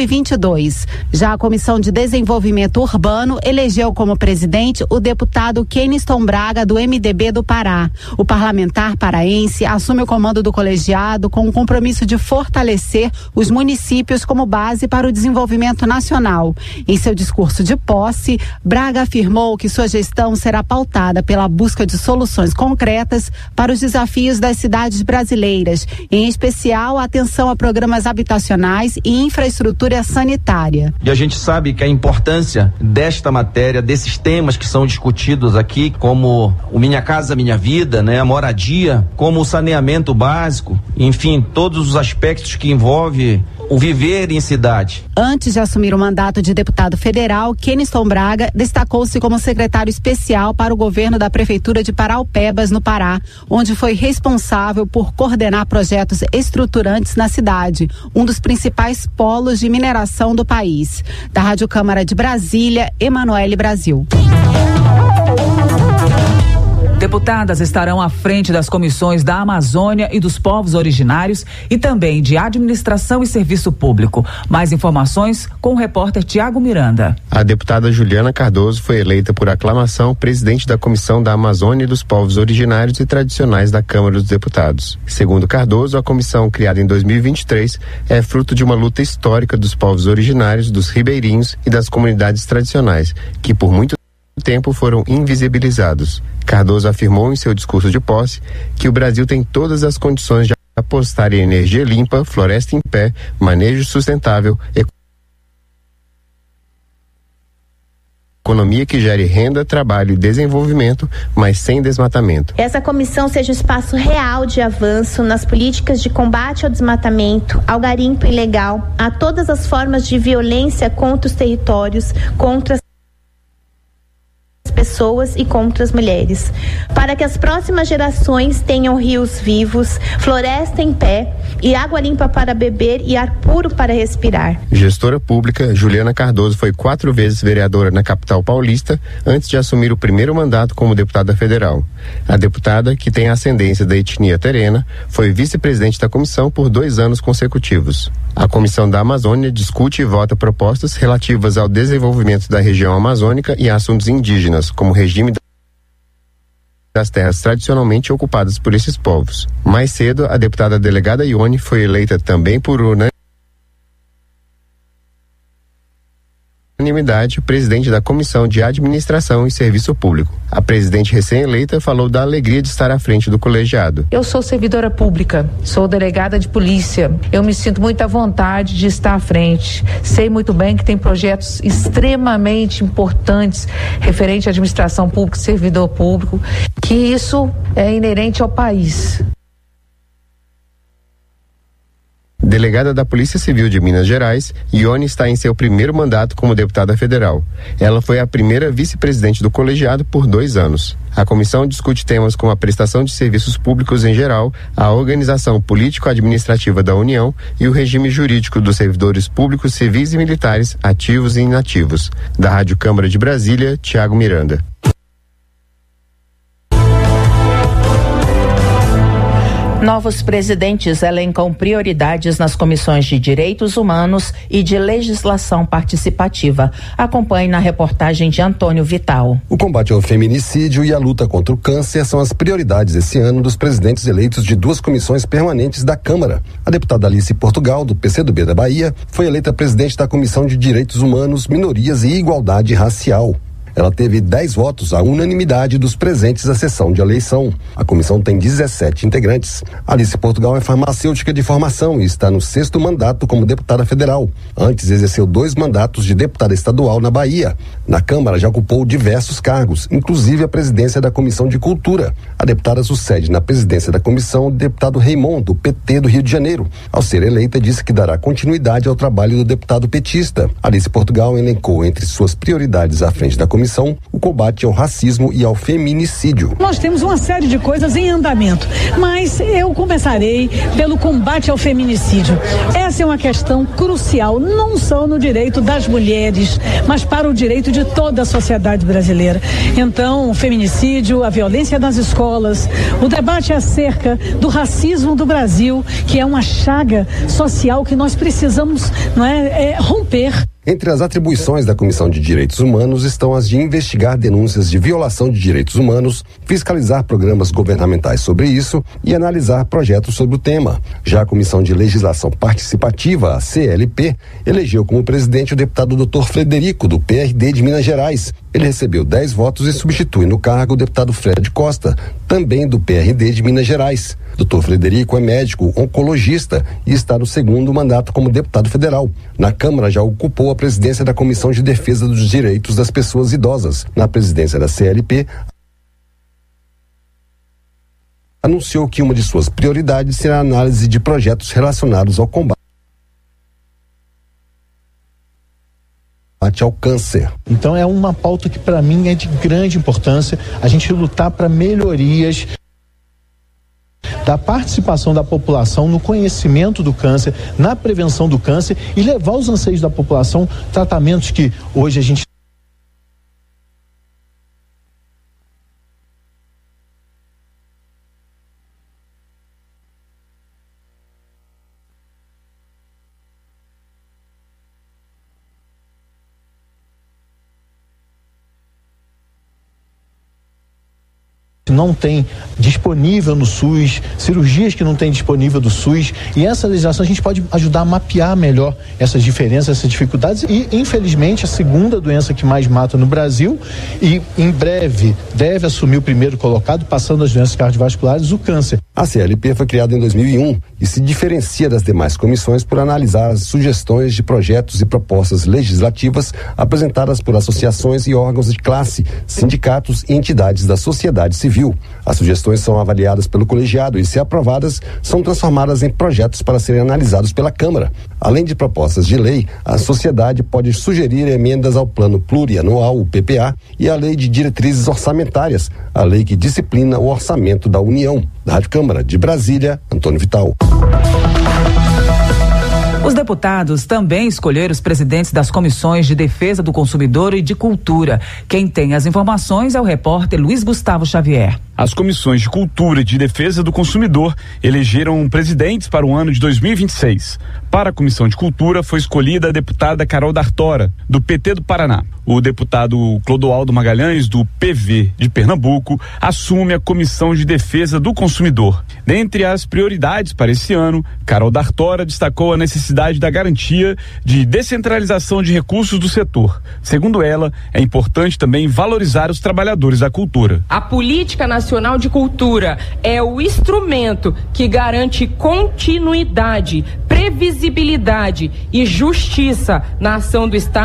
2022. Já a Comissão de Desenvolvimento Urbano elegeu como presidente o deputado Keniston Braga, do MDB do Pará. O parlamentar paraense assume o comando do colegiado com o compromisso de fortalecer os municípios como base para o desenvolvimento nacional. Em seu discurso de posse, Braga afirmou que sua gestão será pautada pela busca de soluções concretas para os desafios das cidades brasileiras, em especial a atenção a programas habitacionais e infraestrutura sanitária. E a gente sabe que a importância desta matéria, desses temas que são discutidos aqui, como o Minha Casa Minha Vida, a moradia, como o saneamento básico, enfim, todos os aspectos que envolvem o viver em cidade. Antes de assumir o mandato de deputado federal, Keniston Braga destacou-se como secretário especial para o governo da Prefeitura de Paraupebas, no Pará, onde foi responsável por coordenar projetos estruturantes na cidade, um dos principais polos de mineração do país. Da Rádio Câmara de Brasília, Emanuele Brasil. Deputadas estarão à frente das comissões da Amazônia e dos povos originários e também de Administração e Serviço Público. Mais informações com o repórter Tiago Miranda. A deputada Juliana Cardoso foi eleita por aclamação presidente da Comissão da Amazônia e dos Povos Originários e Tradicionais da Câmara dos Deputados. Segundo Cardoso, a comissão, criada em 2023, é fruto de uma luta histórica dos povos originários, dos ribeirinhos e das comunidades tradicionais, que por muito tempo foram invisibilizados. Cardoso afirmou em seu discurso de posse que o Brasil tem todas as condições de apostar em energia limpa, floresta em pé, manejo sustentável, economia que gere renda, trabalho e desenvolvimento, mas sem desmatamento. Essa comissão seja um espaço real de avanço nas políticas de combate ao desmatamento, ao garimpo ilegal, a todas as formas de violência contra os territórios, contra as pessoas e contra as mulheres, para que as próximas gerações tenham rios vivos, floresta em pé e água limpa para beber e ar puro para respirar. Gestora pública, Juliana Cardoso foi 4 vezes vereadora na capital paulista antes de assumir o primeiro mandato como deputada federal. A deputada, que tem a ascendência da etnia terena, foi vice-presidente da comissão por 2 anos consecutivos. A Comissão da Amazônia discute e vota propostas relativas ao desenvolvimento da região amazônica e assuntos indígenas, como o regime das terras tradicionalmente ocupadas por esses povos. Mais cedo, a deputada delegada Ione foi eleita também por unanimidade presidente da Comissão de Administração e Serviço Público. A presidente recém-eleita falou da alegria de estar à frente do colegiado. Eu sou servidora pública, sou delegada de polícia. Eu me sinto muito à vontade de estar à frente. Sei muito bem que tem projetos extremamente importantes referente à administração pública e servidor público, que isso é inerente ao país. Delegada da Polícia Civil de Minas Gerais, Ione está em seu primeiro mandato como deputada federal. Ela foi a primeira vice-presidente do colegiado por 2 anos. A comissão discute temas como a prestação de serviços públicos em geral, a organização político-administrativa da União e o regime jurídico dos servidores públicos civis e militares, ativos e inativos. Da Rádio Câmara de Brasília, Tiago Miranda. Novos presidentes elencam prioridades nas comissões de Direitos Humanos e de Legislação Participativa. Acompanhe na reportagem de Antônio Vital. O combate ao feminicídio e a luta contra o câncer são as prioridades esse ano dos presidentes eleitos de 2 comissões permanentes da Câmara. A deputada Alice Portugal, do PCdoB da Bahia, foi eleita presidente da Comissão de Direitos Humanos, Minorias e Igualdade Racial. Ela teve 10 votos, à unanimidade dos presentes à sessão de eleição. A comissão tem 17 integrantes. Alice Portugal é farmacêutica de formação e está no 6º mandato como deputada federal. Antes exerceu 2 mandatos de deputada estadual na Bahia. Na Câmara já ocupou diversos cargos, inclusive a presidência da Comissão de Cultura. A deputada sucede na presidência da comissão o deputado Raymond, do PT do Rio de Janeiro. Ao ser eleita, disse que dará continuidade ao trabalho do deputado petista. Alice Portugal elencou entre suas prioridades à frente da comissão o combate ao racismo e ao feminicídio. Nós temos uma série de coisas em andamento, mas eu começarei pelo combate ao feminicídio. Essa é uma questão crucial, não só no direito das mulheres, mas para o direito de toda a sociedade brasileira. Então, o feminicídio, a violência nas escolas, o debate acerca do racismo do Brasil, que é uma chaga social que nós precisamos, romper. Entre as atribuições da Comissão de Direitos Humanos estão as de investigar denúncias de violação de direitos humanos, fiscalizar programas governamentais sobre isso e analisar projetos sobre o tema. Já a Comissão de Legislação Participativa, a CLP, elegeu como presidente o deputado Dr. Frederico, do PRD de Minas Gerais. Ele recebeu 10 votos e substitui no cargo o deputado Fred Costa, também do PRD de Minas Gerais. Dr. Frederico é médico oncologista e está no 2º mandato como deputado federal. Na Câmara já ocupou a presidência da Comissão de Defesa dos Direitos das Pessoas Idosas. Na presidência da CLP, anunciou que uma de suas prioridades será a análise de projetos relacionados ao combate ao câncer. Então é uma pauta que para mim é de grande importância, a gente lutar para melhorias da participação da população no conhecimento do câncer, na prevenção do câncer e levar os anseios da população, tratamentos que hoje a gente não tem disponível no SUS, cirurgias que não tem disponível do SUS, e essa legislação a gente pode ajudar a mapear melhor essas diferenças, essas dificuldades e, infelizmente, a segunda doença que mais mata no Brasil e em breve deve assumir o primeiro colocado, passando as doenças cardiovasculares, o câncer. A CLP foi criada em 2001 e se diferencia das demais comissões por analisar as sugestões de projetos e propostas legislativas apresentadas por associações e órgãos de classe, sindicatos e entidades da sociedade civil. As sugestões são avaliadas pelo colegiado e, se aprovadas, são transformadas em projetos para serem analisados pela Câmara. Além de propostas de lei, a sociedade pode sugerir emendas ao Plano Plurianual, o PPA, e à Lei de Diretrizes Orçamentárias, a lei que disciplina o orçamento da União. Da Rádio Câmara de Brasília, Antônio Vital. Os deputados também escolheram os presidentes das comissões de Defesa do Consumidor e de Cultura. Quem tem as informações é o repórter Luiz Gustavo Xavier. As comissões de Cultura e de Defesa do Consumidor elegeram presidentes para o ano de 2026. Para a Comissão de Cultura foi escolhida a deputada Carol D'Artora, do PT do Paraná. O deputado Clodoaldo Magalhães, do PV de Pernambuco, assume a Comissão de Defesa do Consumidor. Dentre as prioridades para esse ano, Carol D'Artora destacou a necessidade da garantia de descentralização de recursos do setor. Segundo ela, é importante também valorizar os trabalhadores da cultura. A Política Nacional de Cultura é o instrumento que garante continuidade, previsibilidade e justiça na ação do Estado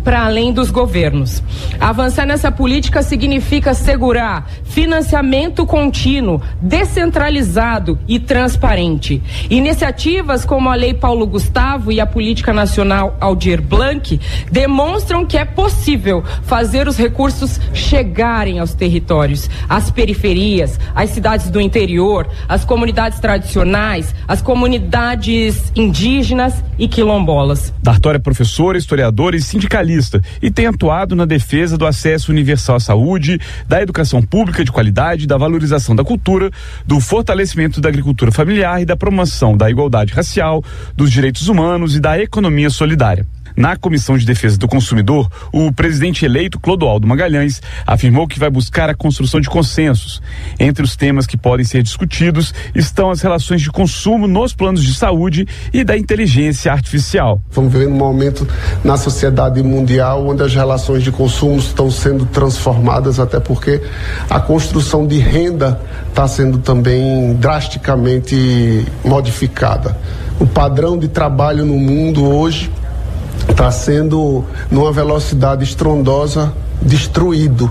para além dos governos. Avançar nessa política significa assegurar financiamento contínuo, descentralizado e transparente. Iniciativas como a Lei Paulo Gustavo e a Política Nacional Aldir Blanc demonstram que é possível fazer os recursos chegarem aos territórios, às periferias, às cidades do interior, às comunidades tradicionais, às comunidades indígenas e quilombolas. D'Artório é professor, historiador e sindicalista e tem atuado na defesa do acesso universal à saúde, da educação pública de qualidade, da valorização da cultura, do fortalecimento da agricultura familiar e da promoção da igualdade racial, dos direitos humanos e da economia solidária. Na Comissão de Defesa do Consumidor, o presidente eleito, Clodoaldo Magalhães, afirmou que vai buscar a construção de consensos. Entre os temas que podem ser discutidos estão as relações de consumo nos planos de saúde e da inteligência artificial. Estamos vivendo um momento na sociedade mundial onde as relações de consumo estão sendo transformadas, até porque a construção de renda está sendo também drasticamente modificada. O padrão de trabalho no mundo hoje está sendo, numa velocidade estrondosa, destruído.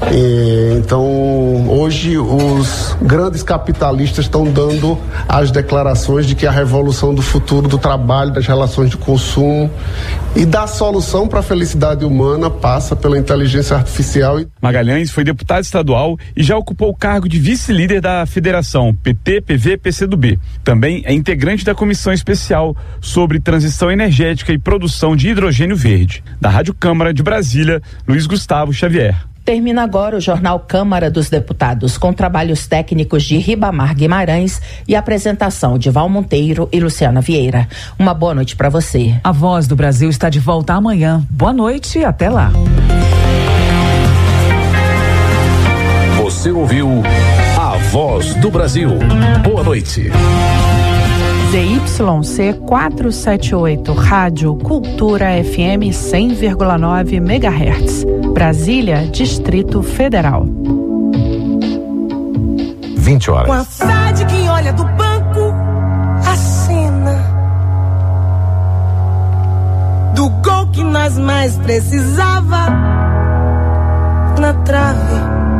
Então, hoje, os grandes capitalistas estão dando as declarações de que a revolução do futuro do trabalho, das relações de consumo e da solução para a felicidade humana passa pela inteligência artificial. Magalhães foi deputado estadual e já ocupou o cargo de vice-líder da federação PT, PV, PCdoB. Também é integrante da comissão especial sobre transição energética e produção de hidrogênio verde. Da Rádio Câmara de Brasília, Luiz Gustavo Xavier. Termina agora o Jornal Câmara dos Deputados, com trabalhos técnicos de Ribamar Guimarães e apresentação de Val Monteiro e Luciana Vieira. Uma boa noite para você. A Voz do Brasil está de volta amanhã. Boa noite e até lá. Você ouviu A Voz do Brasil. Boa noite. ZYC 478, Rádio Cultura FM 100,9 MHz. Brasília, Distrito Federal. 20 horas. Com a fé de quem olha do banco a cena do gol que nós mais precisava na trave.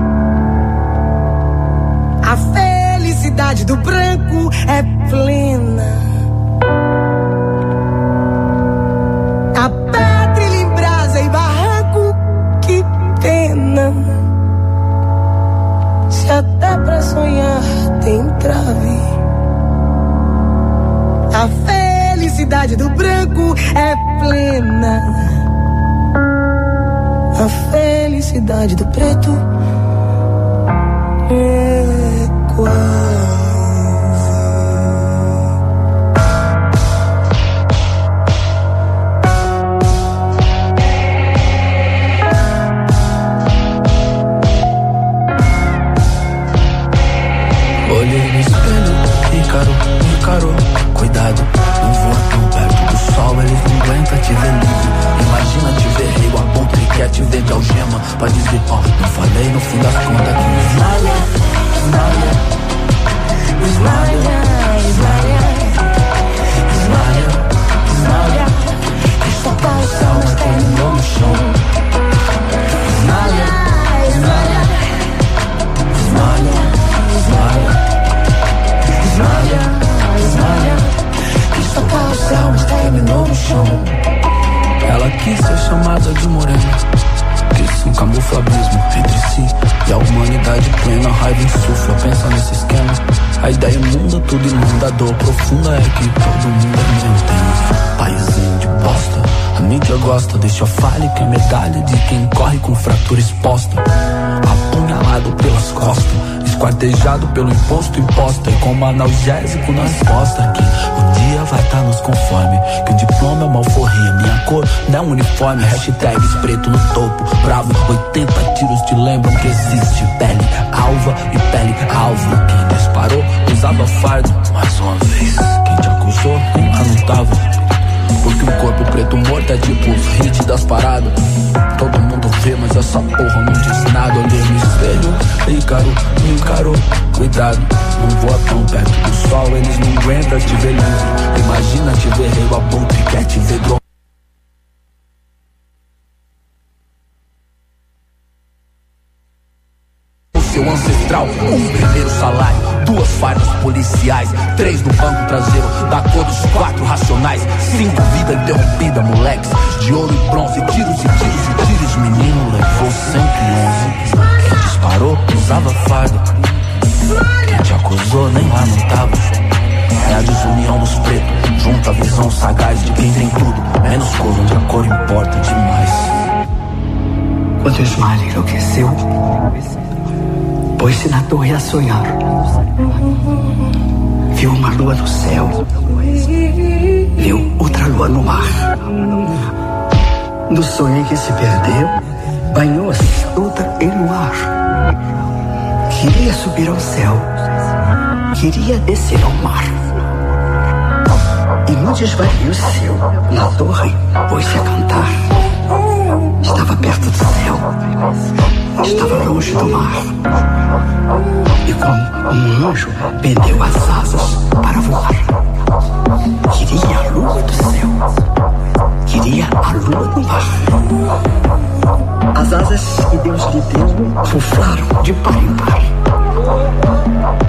A felicidade do branco é plena. A pedra em brasa e barranco, que pena. Se até pra sonhar tem trave. A felicidade do branco é plena. A felicidade do preto é quase. Olhei no espelho, encarou, cuidado, não voa tão perto do sol, eles não aguentam te ver livre. Imagina te ver rei, o apontre quer te ver de algema, pra dizer, ó, não falei no fim das contas que esmalha, que só tá o céu, mas terminou no chão. Esmalha, que só tá o céu, mas terminou no chão. Ela quis ser chamada de morena, quis um camuflabismo entre si e a humanidade plena. Raiva insufla, pensa nesse esquema. A ideia imunda, tudo inunda. A dor profunda é que todo mundo é meu. Tem paizinho de bosta, a mídia gosta. Deixa eu fale que é medalha de quem corre com fratura exposta. Apunhalado pelas costas, esquartejado pelo imposto imposta. E como analgésico nas costas, que um dia vai estar nos conforme, que o diploma é uma alforria. Minha cor não é um uniforme, hashtags preto no topo, bravo. 80 tiros te lembram que existe pele alva e pele alvo. Quem disparou usava fardo, mais uma vez. Quem te acusou nunca não tava. Porque um corpo preto morto é tipo os hits das paradas. Todo mundo vê, mas essa porra não diz nada. Olhei no espelho, encarou, cuidado, não voa tão perto do sol, eles não aguentam te ver livre. Imagina te ver rei, o abutre quer te ver drogado. salário, 2 fardas policiais, 3 no banco traseiro, da cor dos 4 racionais, 5 vida interrompida, moleques, de ouro e bronze, tiros e tiros e tiros, menino levou 111. Quem disparou usava farda, quem te acusou nem lá não tava. É a desunião dos pretos, junto à visão sagaz de quem tem tudo, menos cor, onde a cor importa demais. Quando Ismael enlouqueceu, pôs-se na torre a sonhar. Viu uma lua no céu, viu outra lua no mar. No sonho em que se perdeu, banhou-se toda em luar. Queria subir ao céu, queria descer ao mar. E no desvario seu, na torre, pôs-se a cantar. Estava perto do céu, estava longe do mar. E como um anjo, pendeu as asas para voar. Queria a lua do céu, queria a lua do mar. As asas que Deus lhe deu fuflaram de par em par.